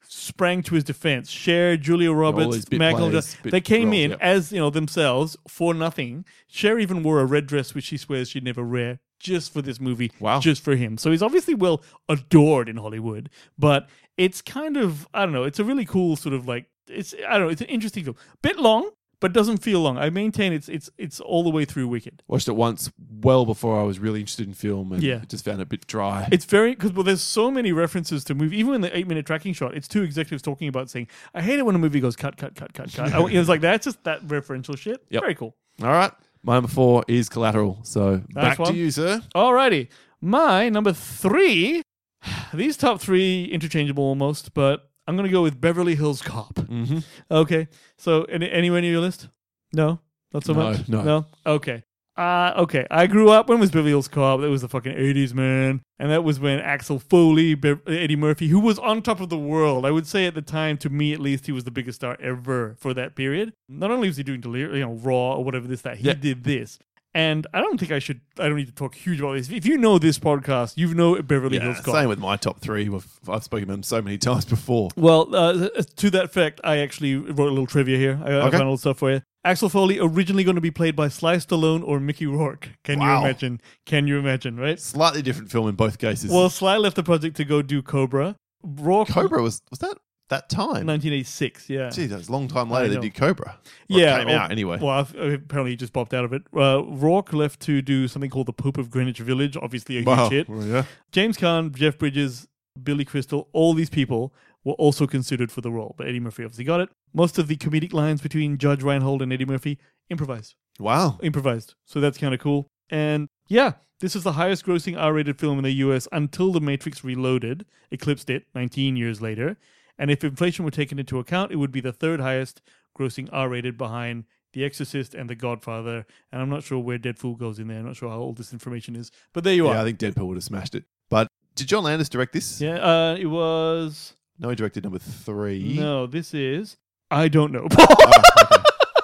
sprang to his defense. Cher, Julia All Roberts, these bit Michael players, Johnson, bit they came roles, in yep. as themselves for nothing. Cher even wore a red dress, which she swears she'd never wear, just for this movie, Wow. just for him. So he's obviously well adored in Hollywood, but it's kind of, I don't know, it's a really cool sort of like, it's an interesting film. Bit long, but doesn't feel long. I maintain it's all the way through wicked. Watched it once, well before I was really interested in film, and Yeah. just found it a bit dry. It's very, because there's so many references to movie. Even in the 8-minute tracking shot, it's two executives talking about saying, I hate it when a movie goes cut. It's like, that's just that referential shit. Yep. Very cool. All right. My number 4 is Collateral. So back one. to you, sir. Alrighty. My number 3, these top 3 interchangeable almost, but I'm going to go with Beverly Hills Cop. Mm-hmm. Okay. So anywhere near your list? No? Not so No, much? no. Okay. Okay. I grew up, when was Beverly Hills Cop? That was the fucking 80s, man. And that was when Axel Foley, Eddie Murphy, who was on top of the world. I would say at the time, to me at least, he was the biggest star ever for that period. Not only was he doing Raw or whatever this, that, he did this. And I don't need to talk huge about this. If you know this podcast, you know Beverly Hills Cop. Same with my top 3. I've spoken about them so many times before. Well, to that effect, I actually wrote a little trivia here. I found a little stuff for you. Axel Foley originally going to be played by Sly Stallone or Mickey Rourke. Can you imagine? Can you imagine, right? Slightly different film in both cases. Well, Sly left the project to go do Cobra. Rourke, Cobra was that time? 1986, yeah. Gee, that was a long time I later they know. did Cobra. Or Yeah. it came out anyway. Well, apparently he just popped out of it. Rourke left to do something called The Pope of Greenwich Village, obviously a huge hit. Well, yeah. James Caan, Jeff Bridges, Billy Crystal, all these people were also considered for the role, but Eddie Murphy obviously got it. Most of the comedic lines between Judge Reinhold and Eddie Murphy improvised. Wow. So that's kind of cool. And yeah, this is the highest grossing R-rated film in the US until The Matrix Reloaded eclipsed it 19 years later. And if inflation were taken into account, it would be the third highest grossing R-rated behind The Exorcist and The Godfather. And I'm not sure where Deadpool goes in there. I'm not sure how old this information is. But there you Yeah, are. I think Deadpool would have smashed it. But did John Landis direct this? Yeah, it was... No, he directed number 3. No, this is... I don't know. Okay.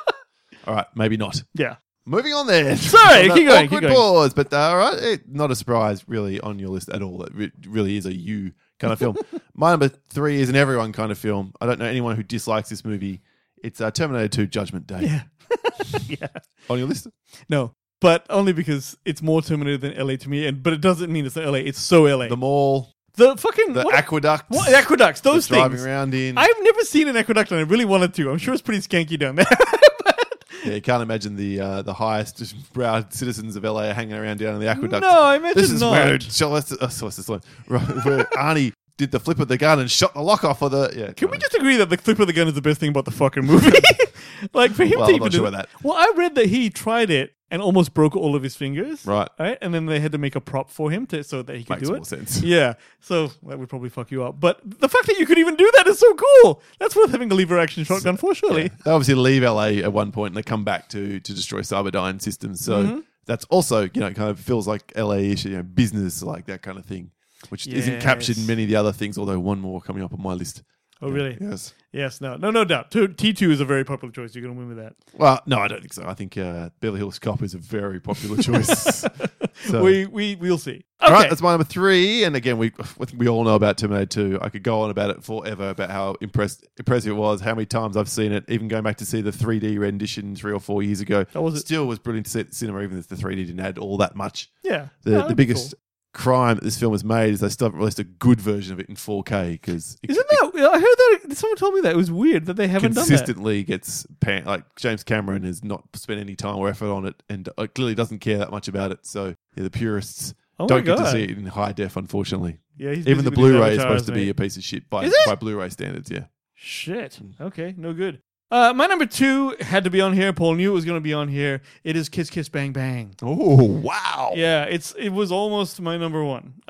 All right, maybe not. Yeah. Moving on then. Sorry, That keep going, awkward keep going. pause, but all right, not a surprise really on your list at all. That really is a you kind of film. My number 3 is an everyone kind of film. I don't know anyone who dislikes this movie. It's Terminator 2 Judgment Day. Yeah. Yeah. On your list? No, but only because it's more Terminator than LA to me. But it doesn't mean it's LA. It's so LA. The mall, The fucking... the what? aqueducts. What? Aqueducts, those the driving things. around in. I've never seen an aqueduct and I really wanted to. I'm sure it's pretty skanky down there. Yeah, you can't imagine the highest browed citizens of LA are hanging around down in the aqueduct. No, I imagine This is not. where Sylvester Stallone, where Arnie did the flip of the gun and shot the lock off of the. Yeah, Can we just agree that the flip of the gun is the best thing about the fucking movie? Like for him Well, to I'm even not do sure about that. Well, I read that he tried it and almost broke all of his fingers. Right. And then they had to make a prop for him so that he could Makes do more it. sense. Yeah. So that would probably fuck you up. But the fact that you could even do that is so cool. That's worth having a lever action shotgun for, surely. Yeah. They obviously leave LA at one point and they come back to destroy Cyberdyne systems. So Mm-hmm. that's also, kind of feels like LA-ish, business, like that kind of thing, which isn't captured in Yes. many of the other things, although one more coming up on my list. Oh, really? Yes. Yes, no doubt. T2 is a very popular choice. You're going to win with that. Well, no, I don't think so. I think Beverly Hills Cop is a very popular choice. So. We'll see. All Okay. right, that's my number 3. And again, we all know about Terminator 2. I could go on about it forever, about how impressive it was, how many times I've seen it, even going back to see the 3D rendition 3 or 4 years ago. How was it? Still was brilliant to see it at the cinema, even if the 3D didn't add all that much. Yeah. The biggest crime that this film has made is they still haven't released a good version of it in 4K because Isn't that? I heard that. Someone told me that. It was weird that they haven't done that. consistently gets like James Cameron has not spent any time or effort on it and clearly doesn't care that much about it. So the purists Oh my don't get to God. see it in high def, unfortunately. Yeah, he's Even busy the with his Blu-ray is avatars, supposed to be mate. a piece of shit by Is it? Blu-ray standards. Yeah. Shit. Okay, no good. My number 2 had to be on here. Paul knew it was going to be on here. It is Kiss Kiss Bang Bang. Oh wow! Yeah, it was almost my number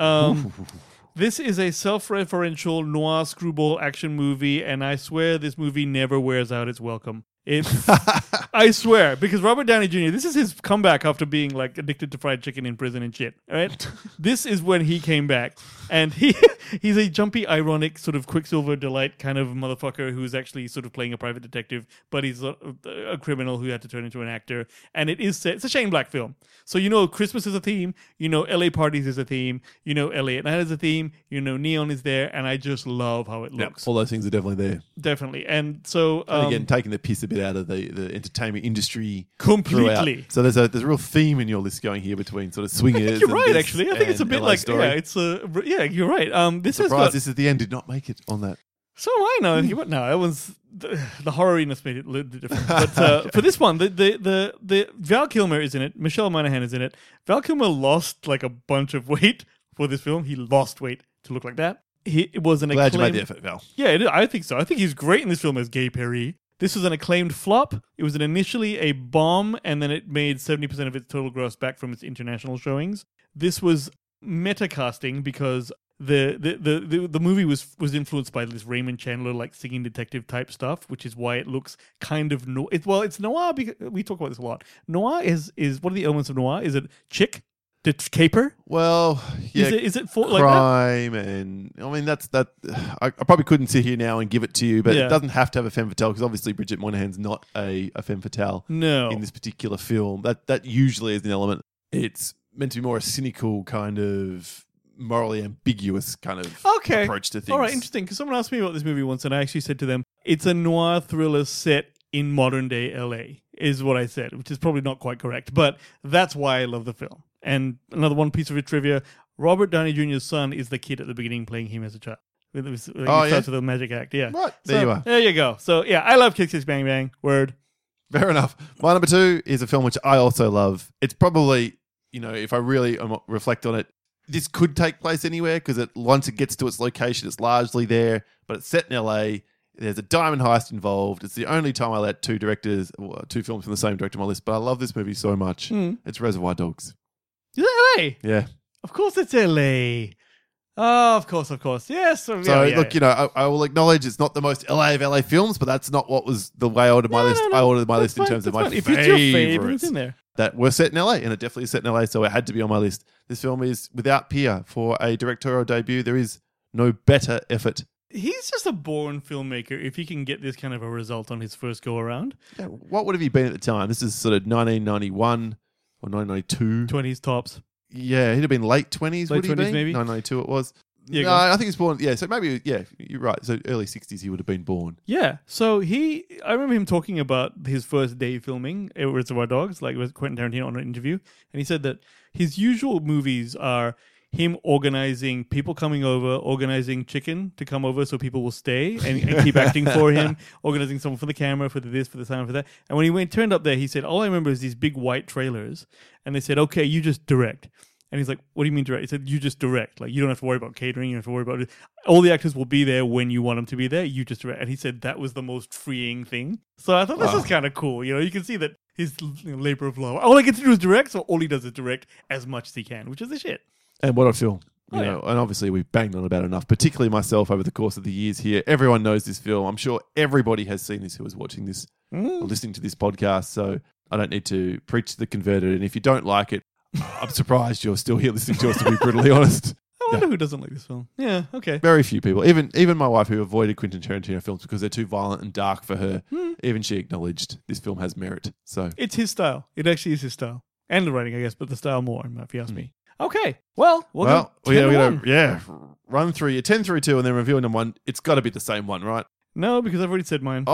1. This is a self-referential noir screwball action movie, and I swear this movie never wears out its welcome. It's, I swear, because Robert Downey Jr., this is his comeback after being like addicted to fried chicken in prison and shit, right? This is when he came back, and he's a jumpy, ironic, sort of Quicksilver delight kind of motherfucker who's actually sort of playing a private detective, but he's a criminal who had to turn into an actor. And it's a Shane Black film. So you know Christmas is a theme, you know LA parties is a theme, you know LA at night is a theme, you know neon is there, and I just love how it looks. All those things are definitely there. Definitely. And so And again, taking the piss a bit out of the entertainment industry completely. throughout. So there's a real theme in your list going here between sort of swingers. I think you're and right, this actually. I think it's a and bit LA like, Story. yeah, you're right. This has Surprise! got, This is the end. Did not make it on that. so am I now. No, that was the horroriness made it a little bit different. But for this one, the Val Kilmer is in it. Michelle Monaghan is in it. Val Kilmer lost like a bunch of weight for this film. He lost weight to look like that. It was an Glad you made acclaimed. the effort, Val. Yeah, I think so. I think he's great in this film as Gay Perry. This was an acclaimed flop. It was initially a bomb, and then it made 70% of its total gross back from its international showings. This was metacasting because the movie was influenced by this Raymond Chandler like singing detective type stuff, which is why it looks kind of it's noir because we talk about this a lot. Noir is what are the elements of noir? Is it chick? Caper? Well, yeah, Is it for like that? crime and I mean that's that. I probably couldn't sit here now and give it to you, but Yeah. it doesn't have to have a femme fatale because obviously Bridget Moynahan's not a femme fatale No. in this particular film. That usually is an element. It's meant to be more a cynical kind of morally ambiguous kind of Okay. approach to things. All right, interesting. Because someone asked me about this movie once, and I actually said to them, "It's a noir thriller set in modern day LA," is what I said, which is probably not quite correct, but that's why I love the film. And another one piece of trivia: Robert Downey Jr.'s son is the kid at the beginning playing him as a child. It was, it Oh, yeah? starts with a magic act, yeah. Right, there you are. There you go. So yeah, I love Kiss Kiss Bang Bang. Word. Fair enough. My number 2 is a film which I also love. It's probably, if I really reflect on it, this could take place anywhere because once it gets to its location, it's largely there, but it's set in LA. There's a diamond heist involved. It's the only time I let two films from the same director on my list, but I love this movie so much. It's Reservoir Dogs. Is it LA? Yeah. Of course it's LA. Oh, of course. Yes. So, yeah. look, I will acknowledge it's not the most LA of LA films, but that's not what was the way I ordered my list. No. I ordered my That's list in fine, terms of that's my fine. If it's your favorite, favorites it's in there. that were set in LA, and it definitely is set in LA, so it had to be on my list. This film is without peer for a directorial debut. There is no better effort. He's just a born filmmaker if he can get this kind of a result on his first go around. Yeah, what would have he been at the time? This is sort of 1991 or 1992. 20s tops. Yeah, he'd have been late 20s, Late would he 20s be? maybe? 1992 it was. Yeah, No, go on. I think he's born, so maybe, you're right. So early 60s he would have been born. Yeah. So I remember him talking about his first day filming Reservoir Dogs, like with Quentin Tarantino on an interview. And he said that his usual movies are him organizing people coming over, organizing chicken to come over so people will stay and keep acting for him, organizing someone for the camera, for the this, for the sound, for that. And when he turned up there, he said, all I remember is these big white trailers. And they said, okay, you just direct. And he's like, what do you mean direct? He said, you just direct. Like, you don't have to worry about catering. You don't have to worry about it. All the actors will be there when you want them to be there. You just direct. And he said that was the most freeing thing. So I thought this was kind of cool. You can see that his labor of love. All I get to do is direct, so all he does is direct as much as he can, which is the shit. And what a film. Oh, And obviously we've banged on about it enough, particularly myself over the course of the years here. Everyone knows this film. I'm sure everybody has seen this who is watching this or listening to this podcast. So I don't need to preach to the converted. And if you don't like it, I'm surprised you're still here listening to us, to be brutally honest. I wonder who doesn't like this film. Yeah, okay. Very few people. Even my wife, who avoided Quentin Tarantino films because they're too violent and dark for her, even she acknowledged this film has merit. So It's his style. It actually is his style. And the writing, I guess, but the style more, if you ask me. Okay. Well, we're we're run through your 10 through 2 and then review number 1. It's got to be the same one, right? No, because I've already said mine.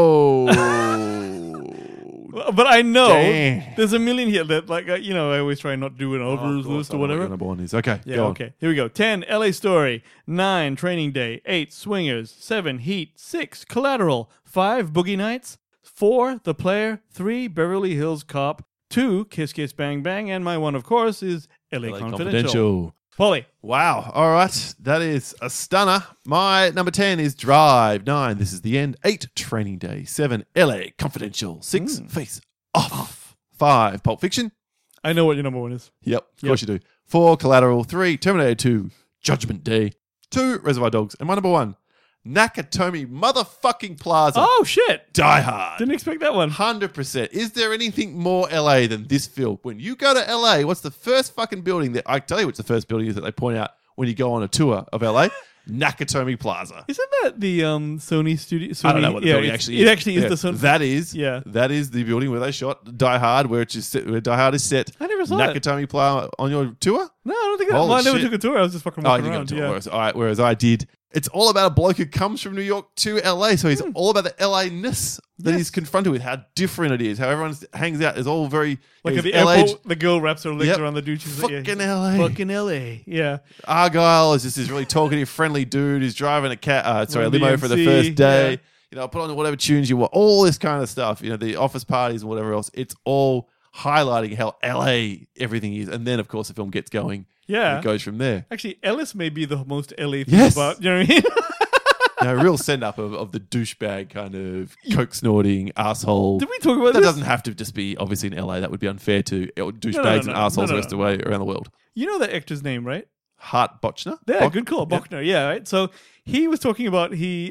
Oh. But I know Damn. there's a million here that, like, I always try not to do an overs list or whatever. Number 1 is. Okay, Yeah, go on. okay. Here we go. 10, LA Story. 9, Training Day. 8, Swingers. 7, Heat. 6, Collateral. 5, Boogie Nights. 4, The Player. 3, Beverly Hills Cop. 2, Kiss Kiss Bang Bang. And my one, of course, is LA Confidential. Polly. Wow. All right. That is a stunner. My number 10 is Drive. 9, This Is the End. 8, Training Day. 7, LA Confidential. 6, Face Off. 5, Pulp Fiction. I know what your number one is. Yep, of course you do. 4, Collateral. 3, Terminator 2, Judgment Day. 2, Reservoir Dogs. And my number 1, Nakatomi motherfucking Plaza. Oh shit! Die Hard. Didn't expect that one. 100%. Is there anything more LA than this film? When you go to LA, what's the first fucking building that I tell you what's the first building is that they point out when you go on a tour of LA? Nakatomi Plaza. Isn't that the Sony studio? Sony, I don't know what the building actually is. It actually is Yeah, the Sony. That is the building where they shot Die Hard, where Die Hard is set. I never saw it. Nakatomi Plaza on your tour? No, I don't think that. Holy Well, I never shit. took a tour. I was just fucking Oh, walking you around. got Yeah. to whereas I did. It's all about a bloke who comes from New York to LA, so he's all about the LA-ness that Yes. he's confronted with, how different it is, how everyone hangs out. It's all very Like you at know, the LA airport, the girl wraps her legs Yep. around the dude. She's like, Fucking LA. Fucking LA. Yeah. Argyle is just this really talkative, friendly dude who's driving a limo for the DMC, first day. yeah. You know, put on whatever tunes you want. All this kind of stuff. You know, the office parties and whatever else. It's all highlighting how LA everything is. And then, of course, the film gets going. Yeah. And it goes from there. Actually, Ellis may be the most LA thing Yes. about. You know what I mean? You know, a real send up of the douchebag kind of coke snorting asshole. Did we talk about That this? doesn't have to just be obviously in LA. That would be unfair to douchebags no, and no. assholes No, no, the rest of the way around the world. You know that actor's name, right? Hart Bochner? Yeah, good call, Bochner. Yeah, right. So he was talking about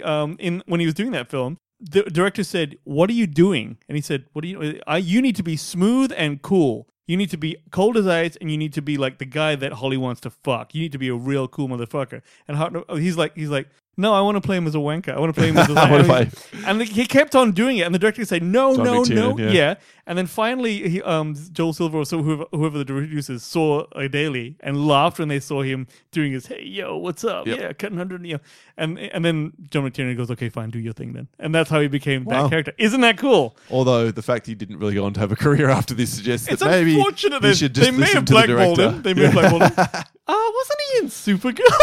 when he was doing that film. The director said, "What are you doing?" And he said, "What do you? You need to be smooth and cool. You need to be cold as ice, and you need to be like the guy that Holly wants to fuck. You need to be a real cool motherfucker." And he's like, "No, I want to play him as a wanker. I want to play him as a." I wanna play- And he kept on doing it, and the director said, "No, John no, McTiernan, no, yeah. And then finally, Joel Silver or whoever the producers saw a daily and laughed when they saw him doing his "Hey, yo, what's up? Yep. Yeah, cutting 100, you know." And then John McTiernan goes, "Okay, fine, do your thing then." And that's how he became Wow. that character. Isn't that cool? Although the fact he didn't really go on to have a career after this suggests It's that maybe unfortunate you that should just they may listen have to the blackballed director. him. They may have blackballed him. Wasn't he in Supergirl?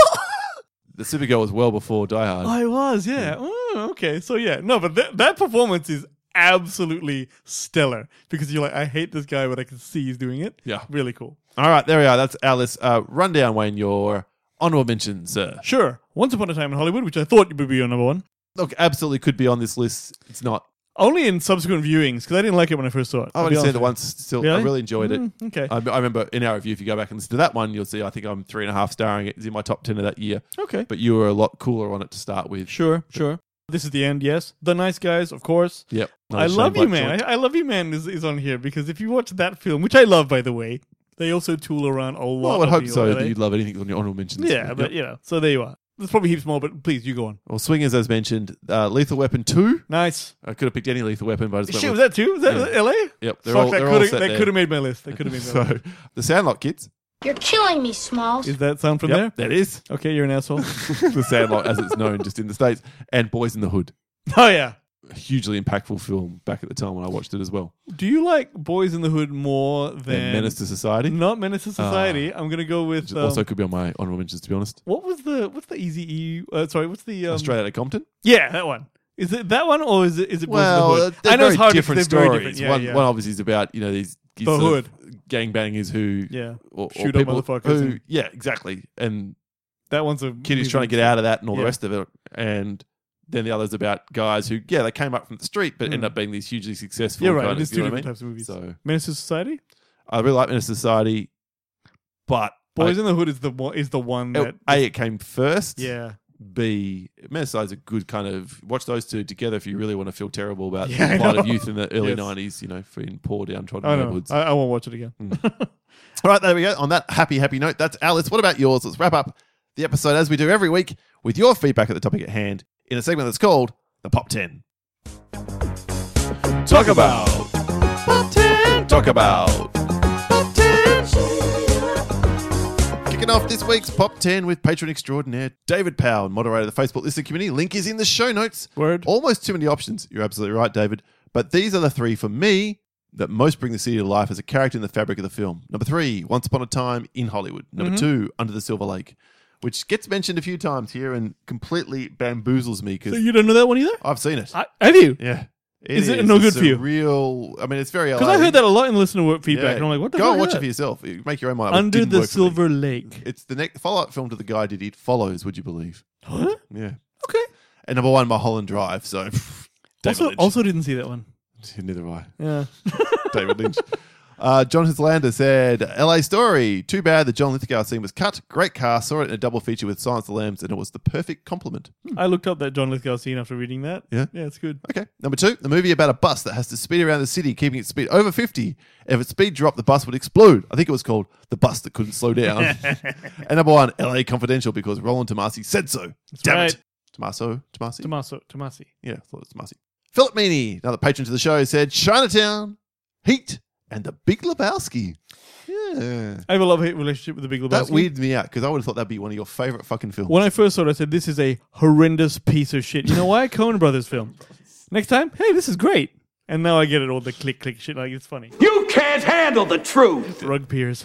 The Supergirl was well before Die Hard. I was, yeah. Oh, okay, so yeah, no, but that performance is absolutely stellar because you're like, I hate this guy, but I can see he's doing it. Yeah. Really cool. All right, there we are. That's Alice. Run down, Wayne, your honorable mentions, sir. Sure. Once Upon a Time in Hollywood, which I thought would be your number one. Look, absolutely could be on this list. It's not. Only in subsequent viewings because I didn't like it when I first saw it. I've I'll be only seen honest it with once. Still, Really? I really enjoyed it. Okay. I remember in our review, if you go back and listen to that one, you'll see I think I'm 3.5 starring it. It's in my top 10 of that year. you. Okay. But you were a lot cooler on it to start with. Sure. This is the end, yes. The Nice Guys, of course. Yep. I Love You Man. I Love You Man is on here because if you watch that film, which I love, by the way, they also tool around a lot. Well, I would of hope the so. LA. That you'd love anything on your honorable mentions. Yeah, Yep. but you know, so there you are. There's probably heaps more, but please, you go on. Well, Swingers, as mentioned, Lethal Weapon 2. Nice. I could have picked any Lethal Weapon, but I just Shit, went was that too? Was that Yeah. LA? Yep, they're Fuck, all- that they're all could have set there. could have made my list. That could have made my list. So, the Sandlot Kids. You're killing me, Smalls. Is that sound from Yep, there? that is. Okay, you're an asshole. The Sandlot, as it's known just in the States. And Boys in the Hood. Oh yeah. A hugely impactful film back at the time when I watched it as well. Do you like Boys in the Hood more than And Menace to Society. Not Menace to Society? I'm gonna go with Which also could be on my honorable mentions, to be honest. what's the Easy E? Sorry, what's the Straight Outta Compton. Yeah, that one. Is it that one or is it Boys Well, in the Hood? they're I know very it's hard different because they're very stories. different. Yeah, One obviously is about these The sort hood. of gangbangers who Yeah. or Shoot up people motherfuckers who and- yeah exactly, and That one's a kid who's trying to get out of that and all the Yeah. rest of it, and then the other's about guys who they came up from the street but end up being these hugely successful. Yeah, right. kind There's of, two you know what different I mean? types of movies. So Menace to Society. I really like Menace to Society, but Boys in the Hood is the one that it came first. yeah. B, Menace to Society is a good kind of watch those two together if you really want to feel terrible about Yeah, I the plight of know. youth in the early Yes. 90s, for in poor downtrodden I know. neighborhoods. I won't watch it again. All right, there we go. On that happy note, that's Alice. What about yours? Let's wrap up the episode as we do every week with your feedback at the topic at hand in a segment that's called the Pop 10. Talk about Pop 10. Talk about Pop 10. Kicking off this week's Pop 10 with patron extraordinaire David Powell, moderator of the Facebook Listener Community. Link is in the show notes. Word. Almost too many options. You're absolutely right, David. But these are the three for me that most bring the city to life as a character in the fabric of the film. Number 3, Once Upon a Time in Hollywood. Number 2, Under the Silver Lake, which gets mentioned a few times here and completely bamboozles me So because you don't know that one either? I've seen it. Have you? Yeah. Is it no It's good for you? Real. I mean, it's very Because I heard that a lot in the listener work feedback, Yeah. and I'm like, what the Go fuck and is watch it that? for yourself. You make your own mind. It Under didn't the work for me. Silver Lake. It's the next follow-up film to the guy did It Follows, would you believe? Huh? Yeah. Okay. And number 1, Mulholland Drive. So, David Lynch. Also didn't see that one. Neither have I. Yeah. David Lynch. John Hislander said, LA Story. Too bad the John Lithgow scene was cut. Great cast. Saw it in a double feature with Silence of the Lambs, and it was the perfect compliment. I looked up that John Lithgow scene after reading that. Yeah? Yeah, it's good. Okay. Number 2, the movie about a bus that has to speed around the city, keeping its speed over 50. If its speed dropped, the bus would explode. I think it was called The Bus That Couldn't Slow Down. And number 1, LA Confidential, because Roland Tomasi said so. Damn right. it. Tomasi? Yeah, I thought it was Tomasi. Philip Meany, another patron to the show, said Chinatown, Heat, and The Big Lebowski. Yeah. I have a love-hate relationship with The Big Lebowski. That weirds me out because I would have thought that'd be one of your favorite fucking films. When I first saw it, I said, this is a horrendous piece of shit. You know why? Coen Brothers film. Next time, hey, this is great. And now I get it, all the click shit. Like, it's funny. You can't handle the truth. Rug peers.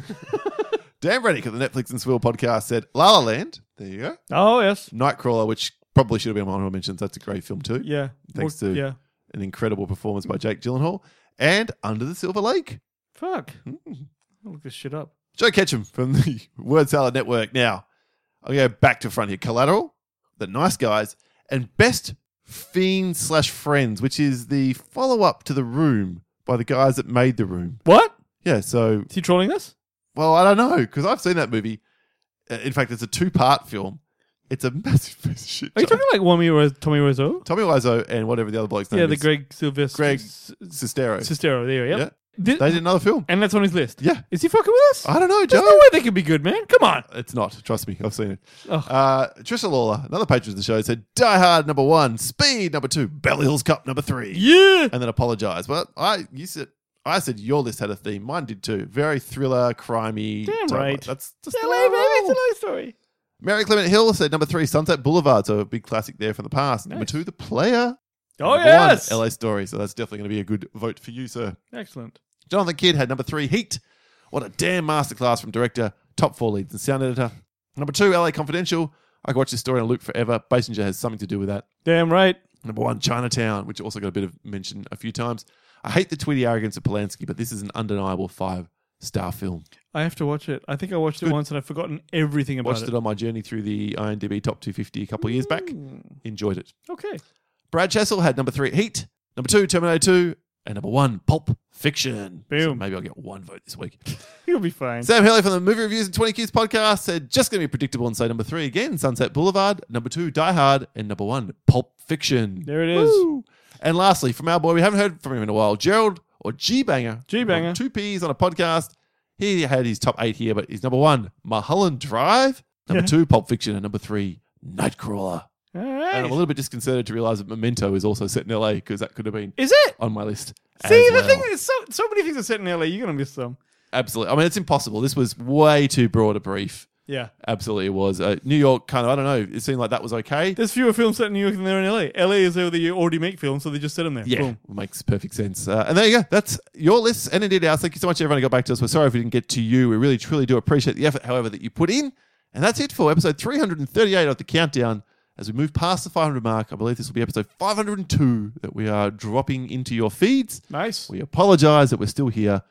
Dan Reddick of the Netflix and Swill podcast said La La Land. There you go. Oh, yes. Nightcrawler, which probably should have been on honorable mentions. That's a great film too. Yeah. Thanks to Yeah. an incredible performance by Jake Gyllenhaal. And Under the Silver Lake. Fuck. I'll look this shit up. Joe Ketchum from the Word Salad Network. Now, I'll go back to front here. Collateral, The Nice Guys, and Best Fiend/Friends, which is the follow-up to The Room by the guys that made The Room. What? Yeah, so, Is he trolling us? well, I don't know, because I've seen that movie. In fact, it's a 2-part film. It's a massive piece of shit. Are you talking like Tommy Wiseau? Tommy Wiseau and whatever the other bloke's name Yeah, is. the Greg Sylvester. Greg Sestero. Sestero, there you go. Yeah. Yep. Did- They did another film. and that's on his list. Yeah. Is he fucking with us? I don't know, There's Joe. no way they could be good, man. Come on. It's not. Trust me. I've seen it. Oh. Trisha Lawler, another patron of the show, said Die Hard number 1, Speed number 2, Beverly Hills Cop number 3. Yeah. And then apologise. Well, I said your list had a theme. Mine did too. Very thriller, crimey. Damn type. right. That's just LA, the way I baby. roll. It's a nice story. Mary Clement Hill said number 3, Sunset Boulevard. So a big classic there from the past. Number Nice. 2, The Player. Oh, Number yes. 1, LA Story. So that's definitely going to be a good vote for you, sir. Excellent. Jonathan Kidd had number 3, Heat. What a damn masterclass from director, top 4 leads, and sound editor. Number 2, LA Confidential. I could watch this story on loop forever. Basinger has something to do with that. Damn right. Number 1, Chinatown, which also got a bit of mention a few times. I hate the tweety arrogance of Polanski, but this is an undeniable 5-star film. I have to watch it. I think I watched it Good. once and I've forgotten everything about Watched it on my journey through the IMDb Top 250 a couple of years back. Enjoyed it. Okay. Brad Chessel had number 3, Heat. Number 2, Terminator 2. And number 1, Pulp Fiction. Boom. So maybe I'll get one vote this week. You'll be fine. Sam Haley from the Movie Reviews and 20 Qs podcast said, just going to be predictable and say number 3 again, Sunset Boulevard. Number 2, Die Hard. And number 1, Pulp Fiction. There it is. Woo. And lastly, from our boy, we haven't heard from him in a while, Gerald or G-Banger. G-Banger. 2 Ps on a podcast. He had his top 8 here, but he's number 1, Mulholland Drive. Number 2, Pulp Fiction. And number 3, Nightcrawler. All And right. I'm a little bit disconcerted to realize that Memento is also set in LA because that could have been Is it? on my list. See, as the well. thing is, so many things are set in LA. You're going to miss some. Absolutely. I mean, it's impossible. This was way too broad a brief. Yeah. Absolutely, it was. New York, kind of, I don't know. It seemed like that was okay. There's fewer films set in New York than there are in LA. LA is where they already make films, so they just set them there. Yeah, Boom. makes perfect sense. And there you go. That's your list and indeed ours. Thank you so much, everyone who got back to us. We're sorry if we didn't get to you. We really, truly do appreciate the effort, however, that you put in. And that's it for episode 338 of The Countdown. As we move past the 500 mark, I believe this will be episode 502 that we are dropping into your feeds. Nice. We apologise that we're still here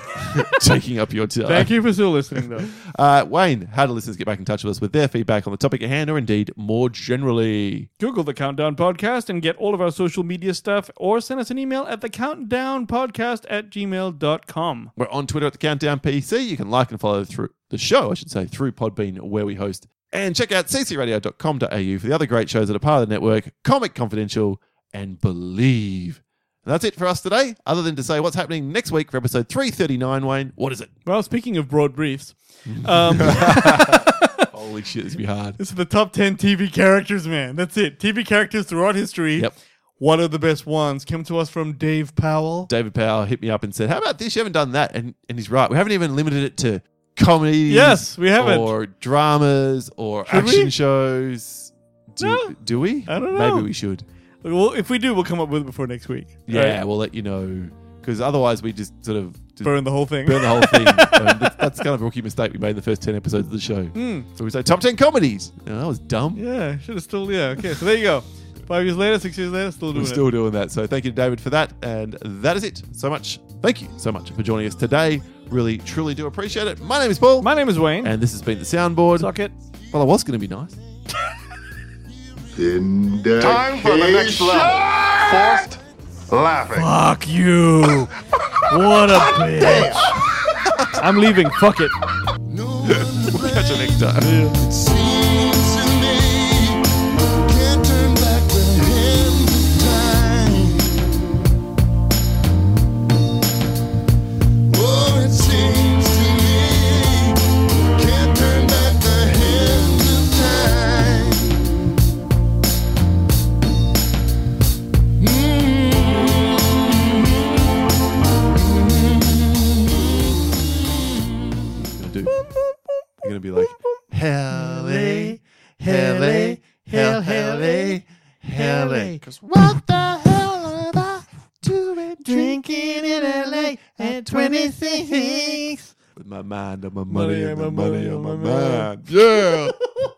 taking up your time. Thank you for still listening, though. Wayne, how do listeners get back in touch with us with their feedback on the topic at hand or indeed more generally? Google The Countdown Podcast and get all of our social media stuff, or send us an email at thecountdownpodcast@gmail.com. We're on Twitter at The Countdown PC. You can like and follow through the show, through Podbean, where we host. And check out ccradio.com.au for the other great shows that are part of the network, Comic Confidential and Believe. And that's it for us today, other than to say what's happening next week for episode 339, Wayne. What is it? Well, speaking of broad briefs, Holy shit, this will be hard. this is the top 10 TV characters, man. That's it. TV characters throughout history. Yep. One of the best ones came to us from Dave Powell. David Powell hit me up and said, how about this? You haven't done that. And he's right. We haven't even limited it to comedies. Yes, we haven't. Or dramas or Should action we? shows. No. Do we? I don't know. Maybe we should. Well, if we do, we'll come up with it before next week. Yeah, Right? we'll let you know. Because otherwise we just sort of Burn the whole thing. burn the whole thing. That's kind of a rookie mistake we made in the first 10 episodes of the show. So we say top 10 comedies. No, that was dumb. Yeah, should have still, yeah. Okay, so there you go. 5 years later, 6 years later, still doing We're still doing that. So thank you to David for that. And that is it. Thank you so much for joining us today. Really, truly do appreciate it. My name is Paul. My name is Wayne. And this has been The Soundboard. Suck it. Well, I was going to be nice. Time for the next level. Forced laughing. Fuck you. What a bitch. I'm leaving. Fuck it. We'll catch you next time. Seems to me can't turn back the hand of time. Oh, it seems to me can't turn back the hand of time. You're gonna be like, Hell-A, Hell-A, Hell-A, Hell-A. 'Cause what the hell am I doing drinking in LA at 26? With my mind on my money and my money on my mind. Yeah.